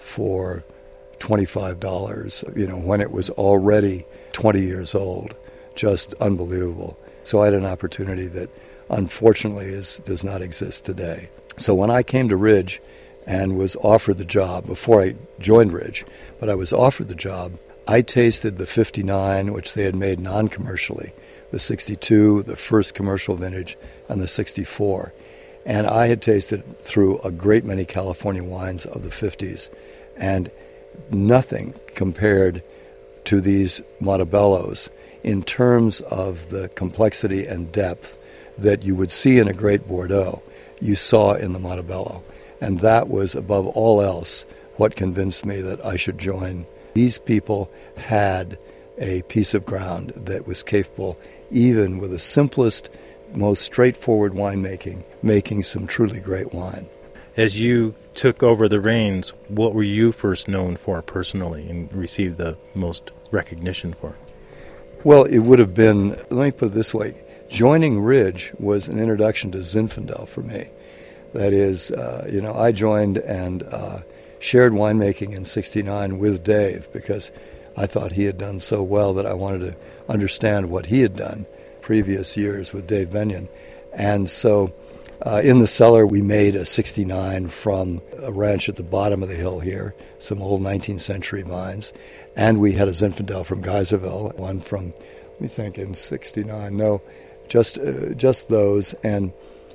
for twenty-five dollars, you know, when it was already twenty years old, just unbelievable. So I had an opportunity that unfortunately is, does not exist today. So when I came to Ridge and was offered the job, before I joined Ridge, but I was offered the job, I tasted the fifty-nine, which they had made non-commercially, the sixty-two, the first commercial vintage, and the sixty-four. And I had tasted through a great many California wines of the fifties, and nothing compared to these Montebellos in terms of the complexity and depth that you would see in a great Bordeaux, you saw in the Montebello. And that was, above all else, what convinced me that I should join. These people had a piece of ground that was capable, even with the simplest, most straightforward winemaking, making some truly great wine. As you took over the reins, what were you first known for personally and received the most recognition for? Well, it would have been, let me put it this way, joining Ridge was an introduction to Zinfandel for me. That is, uh, you know, I joined and uh, shared winemaking in sixty-nine with Dave because I thought he had done so well that I wanted to understand what he had done previous years with Dave Bennion. And so uh, in the cellar, we made a sixty-nine from a ranch at the bottom of the hill here, some old nineteenth century vines. And we had a Zinfandel from Geyserville, one from, let me think, in sixty-nine. No, just uh, just those. And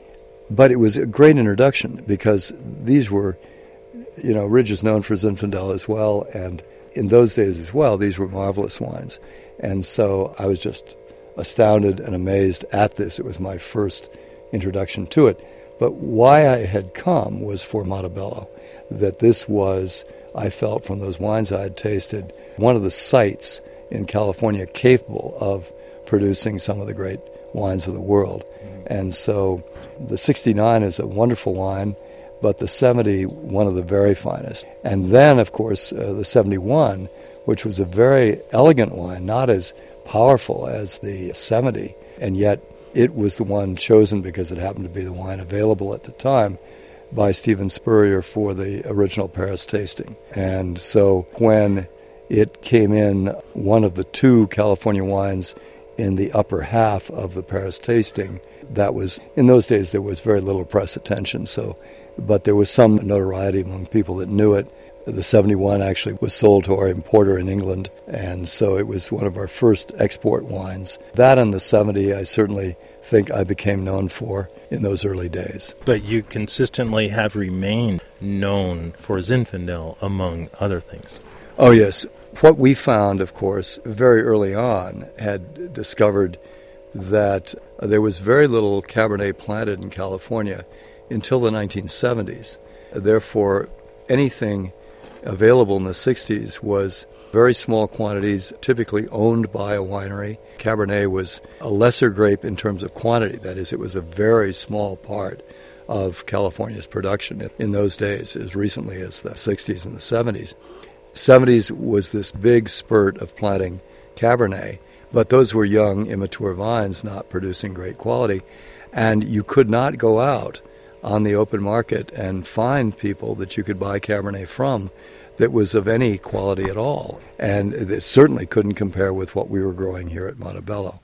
but it was a great introduction because these were, you know, Ridge is known for Zinfandel as well, and in those days as well, these were marvelous wines. And so I was just astounded and amazed at this. It was my first introduction to it. But why I had come was for Montebello, that this was, I felt from those wines I had tasted, one of the sites in California capable of producing some of the great wines of the world. Mm-hmm. And so the sixty-nine is a wonderful wine, but the seventy, one of the very finest. And then, of course, uh, the seventy-one, which was a very elegant wine, not as powerful as the seventy, and yet it was the one chosen because it happened to be the wine available at the time by Stephen Spurrier for the original Paris tasting. And so when it came in, one of the two California wines in the upper half of the Paris tasting, that was, in those days there was very little press attention, so but there was some notoriety among people that knew it. The seventy-one actually was sold to our importer in England, and so it was one of our first export wines. That and the seventy I certainly think I became known for in those early days. But you consistently have remained known for Zinfandel, among other things. Oh, yes. What we found, of course, very early on, had discovered that there was very little Cabernet planted in California until the nineteen seventies. Therefore, anything available in the sixties was very small quantities, typically owned by a winery. Cabernet was a lesser grape in terms of quantity. That is, it was a very small part of California's production in those days, as recently as the sixties and the seventies. seventies was this big spurt of planting Cabernet, but those were young, immature vines not producing great quality, and you could not go out on the open market and find people that you could buy Cabernet from that was of any quality at all. And it certainly couldn't compare with what we were growing here at Montebello.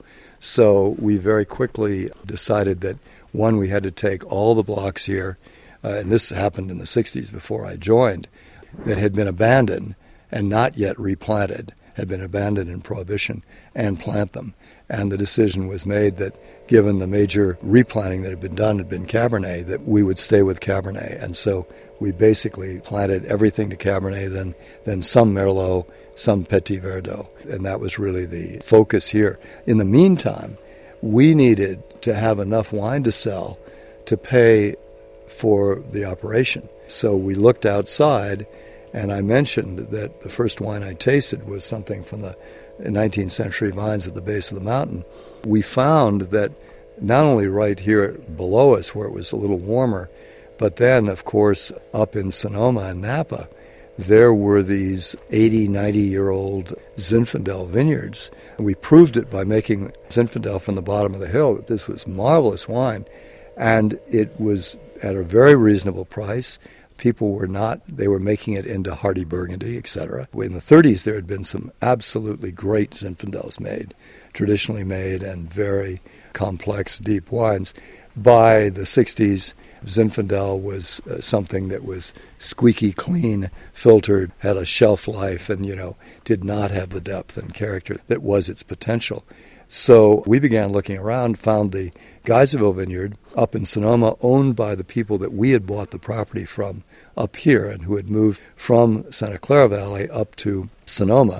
So we very quickly decided that, one, we had to take all the blocks here, uh, and this happened in the sixties before I joined, that had been abandoned and not yet replanted, had been abandoned in Prohibition, and plant them. And the decision was made that, given the major replanting that had been done had been Cabernet, that we would stay with Cabernet. And so we basically planted everything to Cabernet, then then some Merlot, some Petit Verdot. And that was really the focus here. In the meantime, we needed to have enough wine to sell to pay for the operation. So we looked outside, and I mentioned that the first wine I tasted was something from the nineteenth century vines at the base of the mountain. We found that not only right here below us, where it was a little warmer, but then, of course, up in Sonoma and Napa, there were these eighty, ninety-year-old Zinfandel vineyards. And we proved it by making Zinfandel from the bottom of the hill, that this was marvelous wine, and it was at a very reasonable price. People were not, they were making it into Hardy Burgundy, et cetera. In the thirties, there had been some absolutely great Zinfandels made, traditionally made, and very complex, deep wines. By the sixties, Zinfandel was uh, something that was squeaky clean, filtered, had a shelf life, and, you know, did not have the depth and character that was its potential. So we began looking around, found the Geyserville vineyard up in Sonoma, owned by the people that we had bought the property from up here and who had moved from Santa Clara Valley up to Sonoma.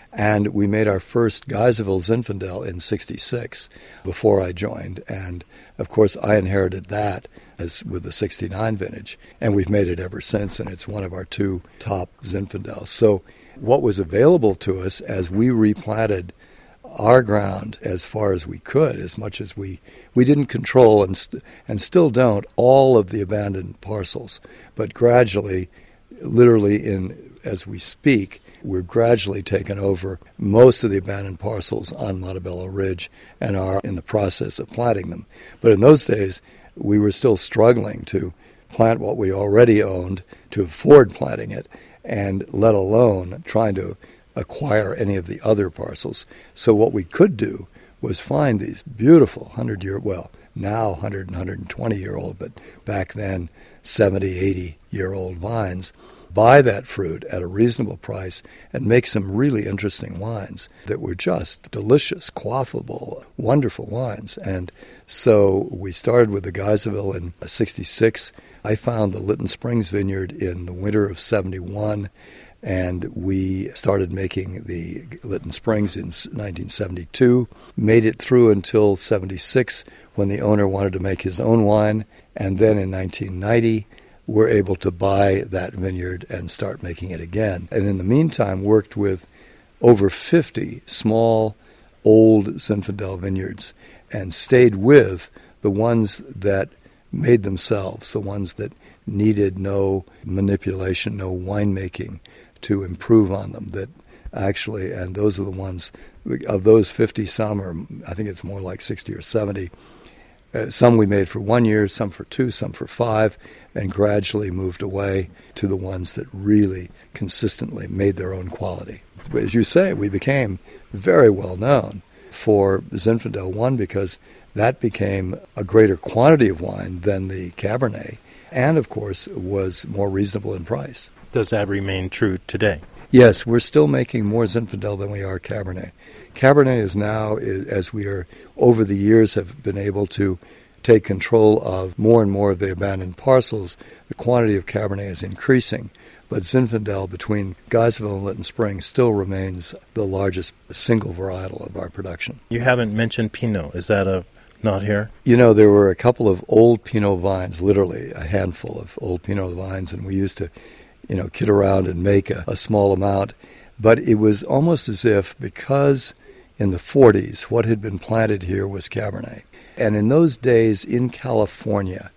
And we made our first Geyserville Zinfandel in sixty-six before I joined. And, of course, I inherited that as with the sixty-nine vintage. And we've made it ever since, and it's one of our two top Zinfandels. So what was available to us as we replanted our ground as far as we could, as much as we, we didn't control and, st- and still don't all of the abandoned parcels, but gradually, literally in as we speak, we're gradually taking over most of the abandoned parcels on Montebello Ridge and are in the process of planting them. But in those days, we were still struggling to plant what we already owned, to afford planting it, and let alone trying to acquire any of the other parcels. So what we could do was find these beautiful hundred-year, well, now one hundred and one hundred twenty-year-old, but back then seventy, eighty-year-old vines, buy that fruit at a reasonable price and make some really interesting wines that were just delicious, quaffable, wonderful wines. And so we started with the Geyserville in sixty-six. I found the Lytton Springs vineyard in the winter of seventy-one, and we started making the Lytton Springs in nineteen seventy-two, made it through until seventy-six when the owner wanted to make his own wine, and then in nineteen ninety, we're able to buy that vineyard and start making it again. And in the meantime, worked with over fifty small, old Zinfandel vineyards and stayed with the ones that made themselves, the ones that needed no manipulation, no winemaking to improve on them. That actually, and those are the ones, of those fifty, some are, I think it's more like sixty or seventy, Uh, some we made for one year, some for two, some for five, and gradually moved away to the ones that really consistently made their own quality. As you say, we became very well known for Zinfandel, one, because that became a greater quantity of wine than the Cabernet, and, of course, was more reasonable in price. Does that remain true today? Yes, we're still making more Zinfandel than we are Cabernet. Cabernet is now, as we are over the years have been able to take control of more and more of the abandoned parcels, the quantity of Cabernet is increasing. But Zinfandel between Geyserville and Lytton Springs still remains the largest single varietal of our production. You haven't mentioned Pinot. Is that a not here? You know, there were a couple of old Pinot vines, literally a handful of old Pinot vines, and we used to, you know, kid around and make a, a small amount. But it was almost as if, because in the forties, what had been planted here was Cabernet. And in those days in California,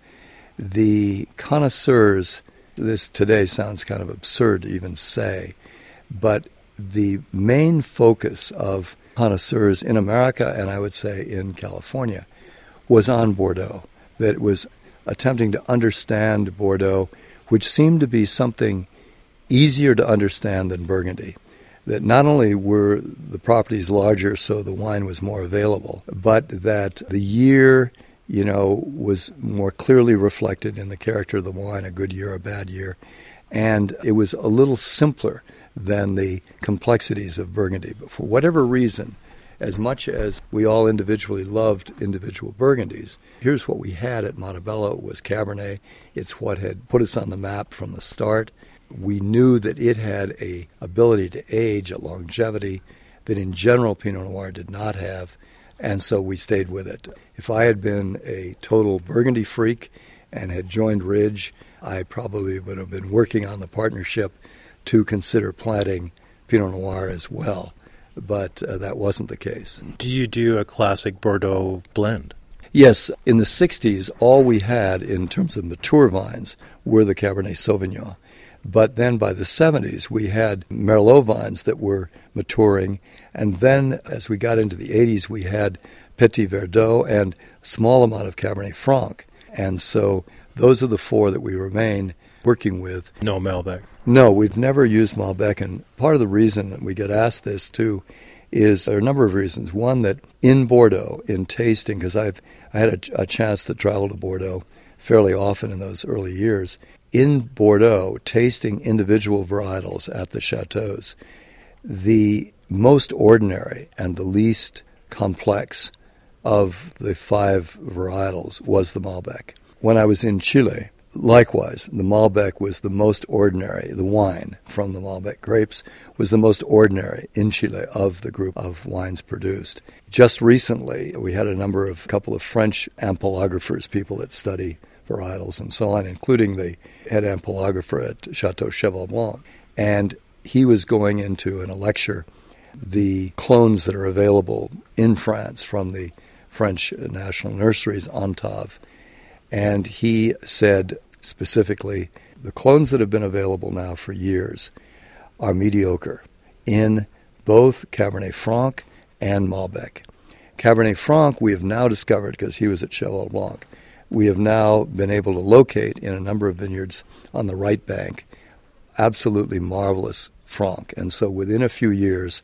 the connoisseurs, this today sounds kind of absurd to even say, but the main focus of connoisseurs in America, and I would say in California, was on Bordeaux. That it was attempting to understand Bordeaux, which seemed to be something easier to understand than Burgundy. That not only were the properties larger, so the wine was more available, but that the year, you know, was more clearly reflected in the character of the wine, a good year, a bad year. And it was a little simpler than the complexities of Burgundy. But for whatever reason, as much as we all individually loved individual Burgundies, here's what we had at Montebello was Cabernet. It's what had put us on the map from the start. We knew that it had a ability to age, a longevity that in general Pinot Noir did not have, and so we stayed with it. If I had been a total Burgundy freak and had joined Ridge, I probably would have been working on the partnership to consider planting Pinot Noir as well, but uh, that wasn't the case. Do you do a classic Bordeaux blend? Yes, in the sixties, all we had in terms of mature vines were the Cabernet Sauvignon. But then by the seventies, we had Merlot vines that were maturing. And then as we got into the eighties, we had Petit Verdot and a small amount of Cabernet Franc. And so those are the four that we remain working with. No Malbec? No, we've never used Malbec. And part of the reason we get asked this, too, is there are a number of reasons. One, that in Bordeaux, in tasting, because I've I had a, a chance to travel to Bordeaux fairly often in those early years, in Bordeaux, tasting individual varietals at the chateaus, the most ordinary and the least complex of the five varietals was the Malbec. When I was in Chile, likewise, the Malbec was the most ordinary. The wine from the Malbec grapes was the most ordinary in Chile of the group of wines produced. Just recently, we had a number of, couple of French ampelographers, people that study varietals and so on, including the head ampelographer at Chateau Cheval Blanc. And he was going into, in a lecture, the clones that are available in France from the French national nurseries, Ontave. And he said specifically, the clones that have been available now for years are mediocre in both Cabernet Franc and Malbec. Cabernet Franc we have now discovered, because he was at Cheval Blanc, we have now been able to locate in a number of vineyards on the right bank absolutely marvelous Franc. And so within a few years,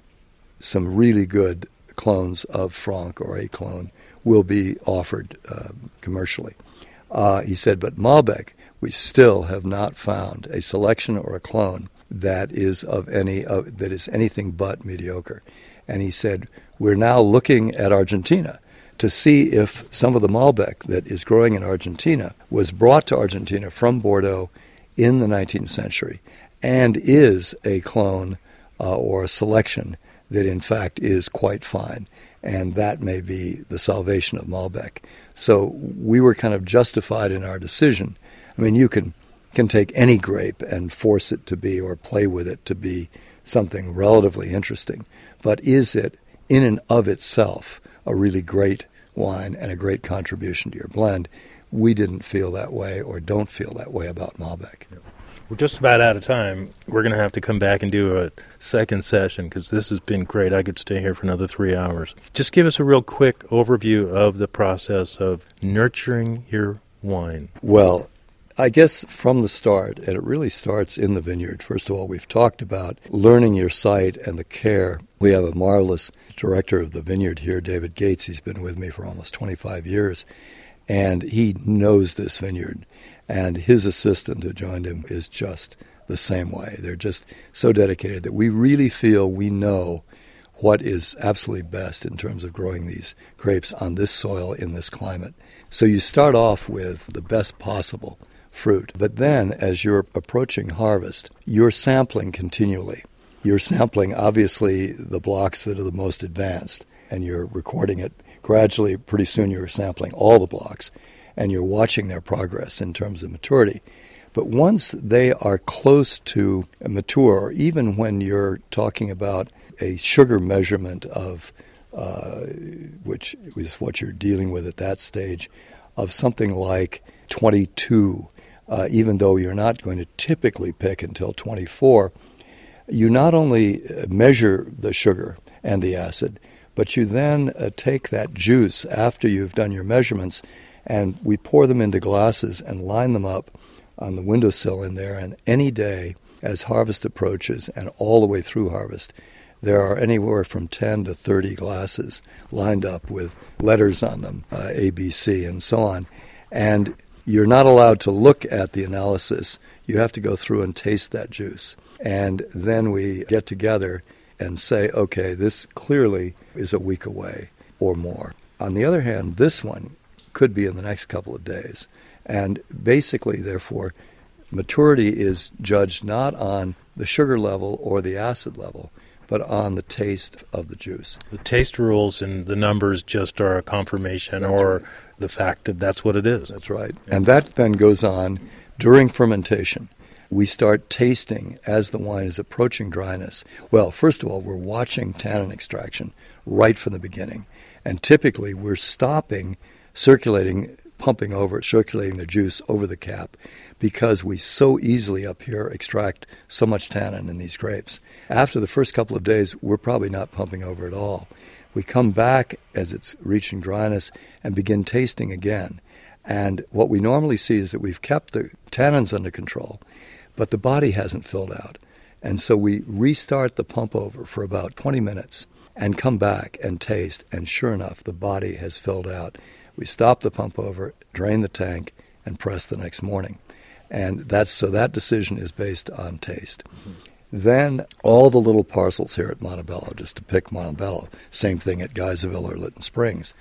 some really good clones of Franc or a clone will be offered uh, commercially. Uh, he said, but Malbec, we still have not found a selection or a clone that is of any of, that is anything but mediocre. And he said, we're now looking at Argentina to see if some of the Malbec that is growing in Argentina was brought to Argentina from Bordeaux in the nineteenth century and is a clone uh, or a selection that in fact is quite fine. And that may be the salvation of Malbec. So we were kind of justified in our decision. I mean, you can can take any grape and force it to be, or play with it to be, something relatively interesting. But is it, in and of itself, a really great wine and a great contribution to your blend? We didn't feel that way, or don't feel that way about Malbec. We're just about out of time. We're going to have to come back and do a second session because this has been great. I could stay here for another three hours. Just give us a real quick overview of the process of nurturing your wine. Well, I guess from the start, and it really starts in the vineyard. First of all, we've talked about learning your site and the care. We have a marvelous director of the vineyard here, David Gates. He's been with me for almost twenty-five years, and he knows this vineyard. And his assistant who joined him is just the same way. They're just so dedicated that we really feel we know what is absolutely best in terms of growing these grapes on this soil in this climate. So you start off with the best possible fruit. But then as you're approaching harvest, you're sampling continually. You're sampling, obviously, the blocks that are the most advanced, and you're recording it gradually. Pretty soon you're sampling all the blocks, and you're watching their progress in terms of maturity. But once they are close to mature, or even when you're talking about a sugar measurement of, uh, which is what you're dealing with at that stage, of something like twenty-two, uh, even though you're not going to typically pick until twenty-four, you not only measure the sugar and the acid, but you then uh, take that juice after you've done your measurements, and we pour them into glasses and line them up on the windowsill in there. And any day, as harvest approaches and all the way through harvest, there are anywhere from ten to thirty glasses lined up with letters on them, uh, A, B, C, and so on. And you're not allowed to look at the analysis. You have to go through and taste that juice. And then we get together and say, okay, this clearly is a week away or more. On the other hand, this one could be in the next couple of days. And basically, therefore, maturity is judged not on the sugar level or the acid level, but on the taste of the juice. The taste rules and the numbers just are a confirmation that's or right. The fact that that's what it is. That's right. And that then goes on during fermentation. We start tasting as the wine is approaching dryness. Well, first of all, we're watching tannin extraction right from the beginning. And typically, we're stopping circulating, pumping over, circulating the juice over the cap, because we so easily up here extract so much tannin in these grapes. After the first couple of days, we're probably not pumping over at all. We come back as it's reaching dryness and begin tasting again. And what we normally see is that we've kept the tannins under control, but the body hasn't filled out. And so we restart the pump over for about twenty minutes and come back and taste, and sure enough, the body has filled out. We stop the pump over, drain the tank, and press the next morning. And that's so that decision is based on taste. Mm-hmm. Then all the little parcels here at Montebello, just to pick Montebello, same thing at Geiseville or Lytton Springs,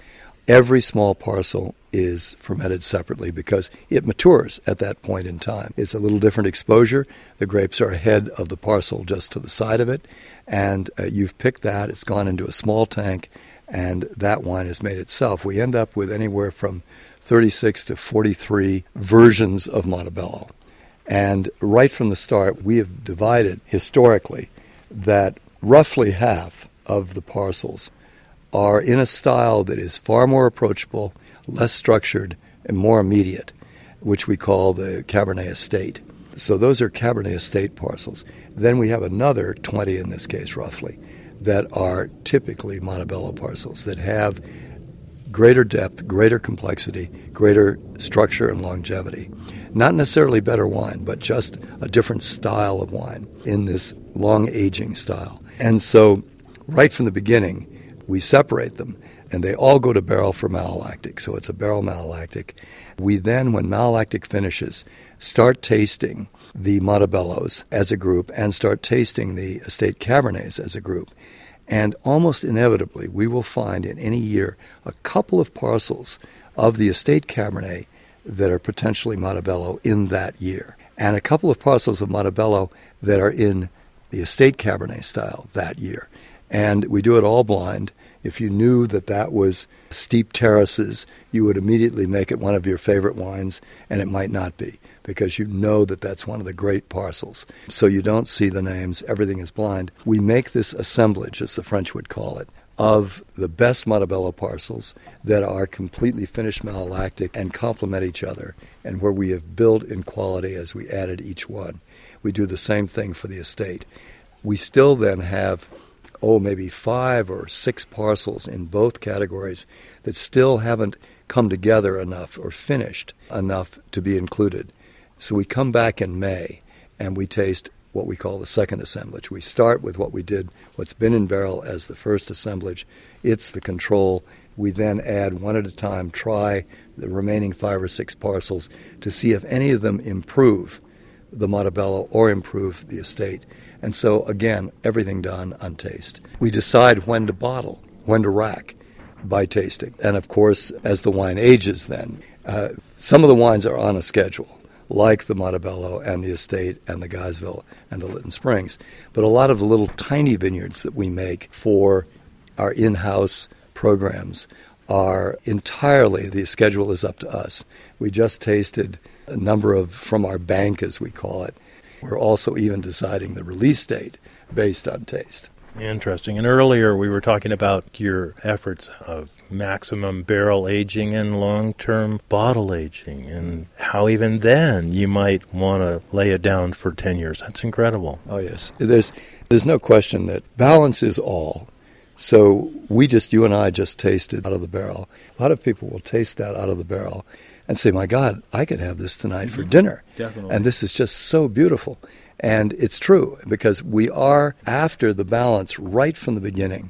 Every small parcel is fermented separately because it matures at that point in time. It's a little different exposure. The grapes are ahead of the parcel just to the side of it, and uh, you've picked that. It's gone into a small tank, and that wine is made itself. We end up with anywhere from thirty-six to forty-three versions of Montebello. And right from the start, we have divided historically that roughly half of the parcels are in a style that is far more approachable, less structured, and more immediate, which we call the Cabernet Estate. So those are Cabernet Estate parcels. Then we have another twenty in this case, roughly, that are typically Montebello parcels that have greater depth, greater complexity, greater structure and longevity. Not necessarily better wine, but just a different style of wine in this long aging style. And so right from the beginning, we separate them, and they all go to barrel for malolactic. So it's a barrel malolactic. We then, when malolactic finishes, start tasting the Montebellos as a group and start tasting the Estate Cabernets as a group. And almost inevitably, we will find in any year a couple of parcels of the Estate Cabernet that are potentially Montebello in that year, and a couple of parcels of Montebello that are in the Estate Cabernet style that year. And we do it all blind. If you knew that that was steep terraces, you would immediately make it one of your favorite wines, and it might not be, because you know that that's one of the great parcels. So you don't see the names. Everything is blind. We make this assemblage, as the French would call it, of the best Montebello parcels that are completely finished malolactic and complement each other, and where we have built in quality as we added each one. We do the same thing for the estate. We still then have, oh, maybe five or six parcels in both categories that still haven't come together enough or finished enough to be included. So we come back in May and we taste what we call the second assemblage. We start with what we did, what's been in barrel as the first assemblage. It's the control. We then add one at a time, try the remaining five or six parcels to see if any of them improve the Montebello or improve the estate. And so, again, everything done on taste. We decide when to bottle, when to rack by tasting. And, of course, as the wine ages then, uh, some of the wines are on a schedule, like the Montebello and the Estate and the Guysville and the Lytton Springs. But a lot of the little tiny vineyards that we make for our in-house programs are entirely, the schedule is up to us. We just tasted a number of, from our bank as we call it. We're also even deciding the release date based on taste. Interesting. And earlier we were talking about your efforts of maximum barrel aging and long-term bottle aging, and how even then you might want to lay it down for ten years. That's incredible. Oh, yes. There's there's no question that balance is all. So we just, you and I just tasted out of the barrel. A lot of people will taste that out of the barrel and say, my God, I could have this tonight for dinner. Definitely. And this is just so beautiful. And it's true, because we are after the balance right from the beginning.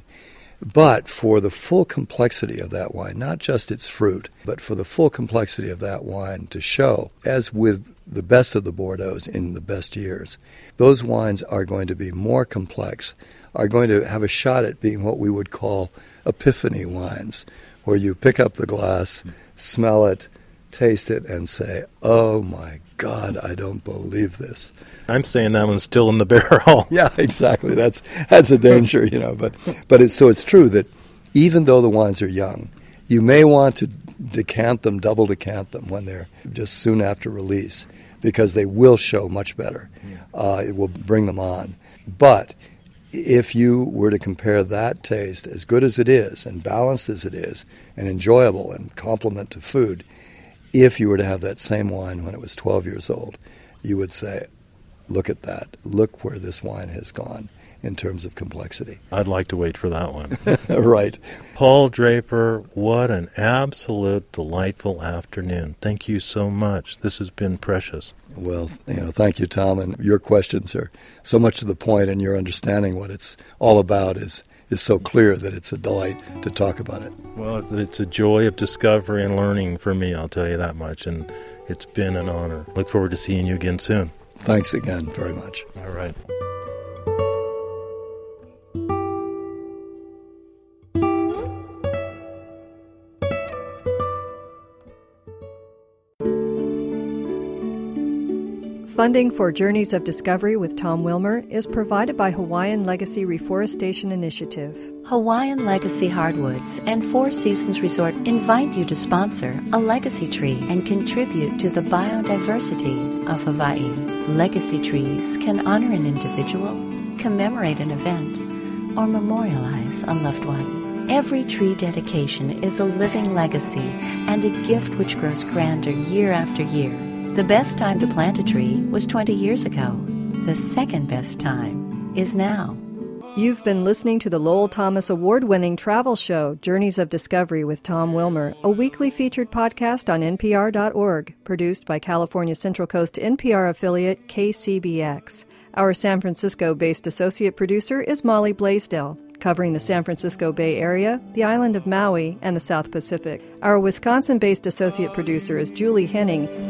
But for the full complexity of that wine, not just its fruit, but for the full complexity of that wine to show, as with the best of the Bordeaux's in the best years, those wines are going to be more complex, are going to have a shot at being what we would call epiphany wines, where you pick up the glass, smell it, taste it, and say, oh my God, I don't believe this. I'm saying that one's still in the barrel. Yeah, exactly. That's that's a danger, you know. But but it's, so it's true that even though the wines are young, you may want to decant them, double decant them when they're just soon after release, because they will show much better. Yeah. Uh, it will bring them on. But if you were to compare that taste, as good as it is and balanced as it is and enjoyable and complement to food, if you were to have that same wine when it was twelve years old, you would say, look at that. Look where this wine has gone in terms of complexity. I'd like to wait for that one. Right. Paul Draper, what an absolute delightful afternoon. Thank you so much. This has been precious. Well, you know, thank you, Tom. And your questions are so much to the point, and your understanding what it's all about is is so clear that it's a delight to talk about it. Well, it's a joy of discovery and learning for me, I'll tell you that much, and it's been an honor. Look forward to seeing you again soon. Thanks again very much. All right. Funding for Journeys of Discovery with Tom Wilmer is provided by Hawaiian Legacy Reforestation Initiative. Hawaiian Legacy Hardwoods and Four Seasons Resort invite you to sponsor a legacy tree and contribute to the biodiversity of Hawaii. Legacy trees can honor an individual, commemorate an event, or memorialize a loved one. Every tree dedication is a living legacy and a gift which grows grander year after year. The best time to plant a tree was twenty years ago. The second best time is now. You've been listening to the Lowell Thomas Award-winning travel show, Journeys of Discovery with Tom Wilmer, a weekly featured podcast on N P R dot org, produced by California Central Coast N P R affiliate K C B X. Our San Francisco-based associate producer is Molly Blaisdell, covering the San Francisco Bay Area, the island of Maui, and the South Pacific. Our Wisconsin-based associate producer is Julie Henning,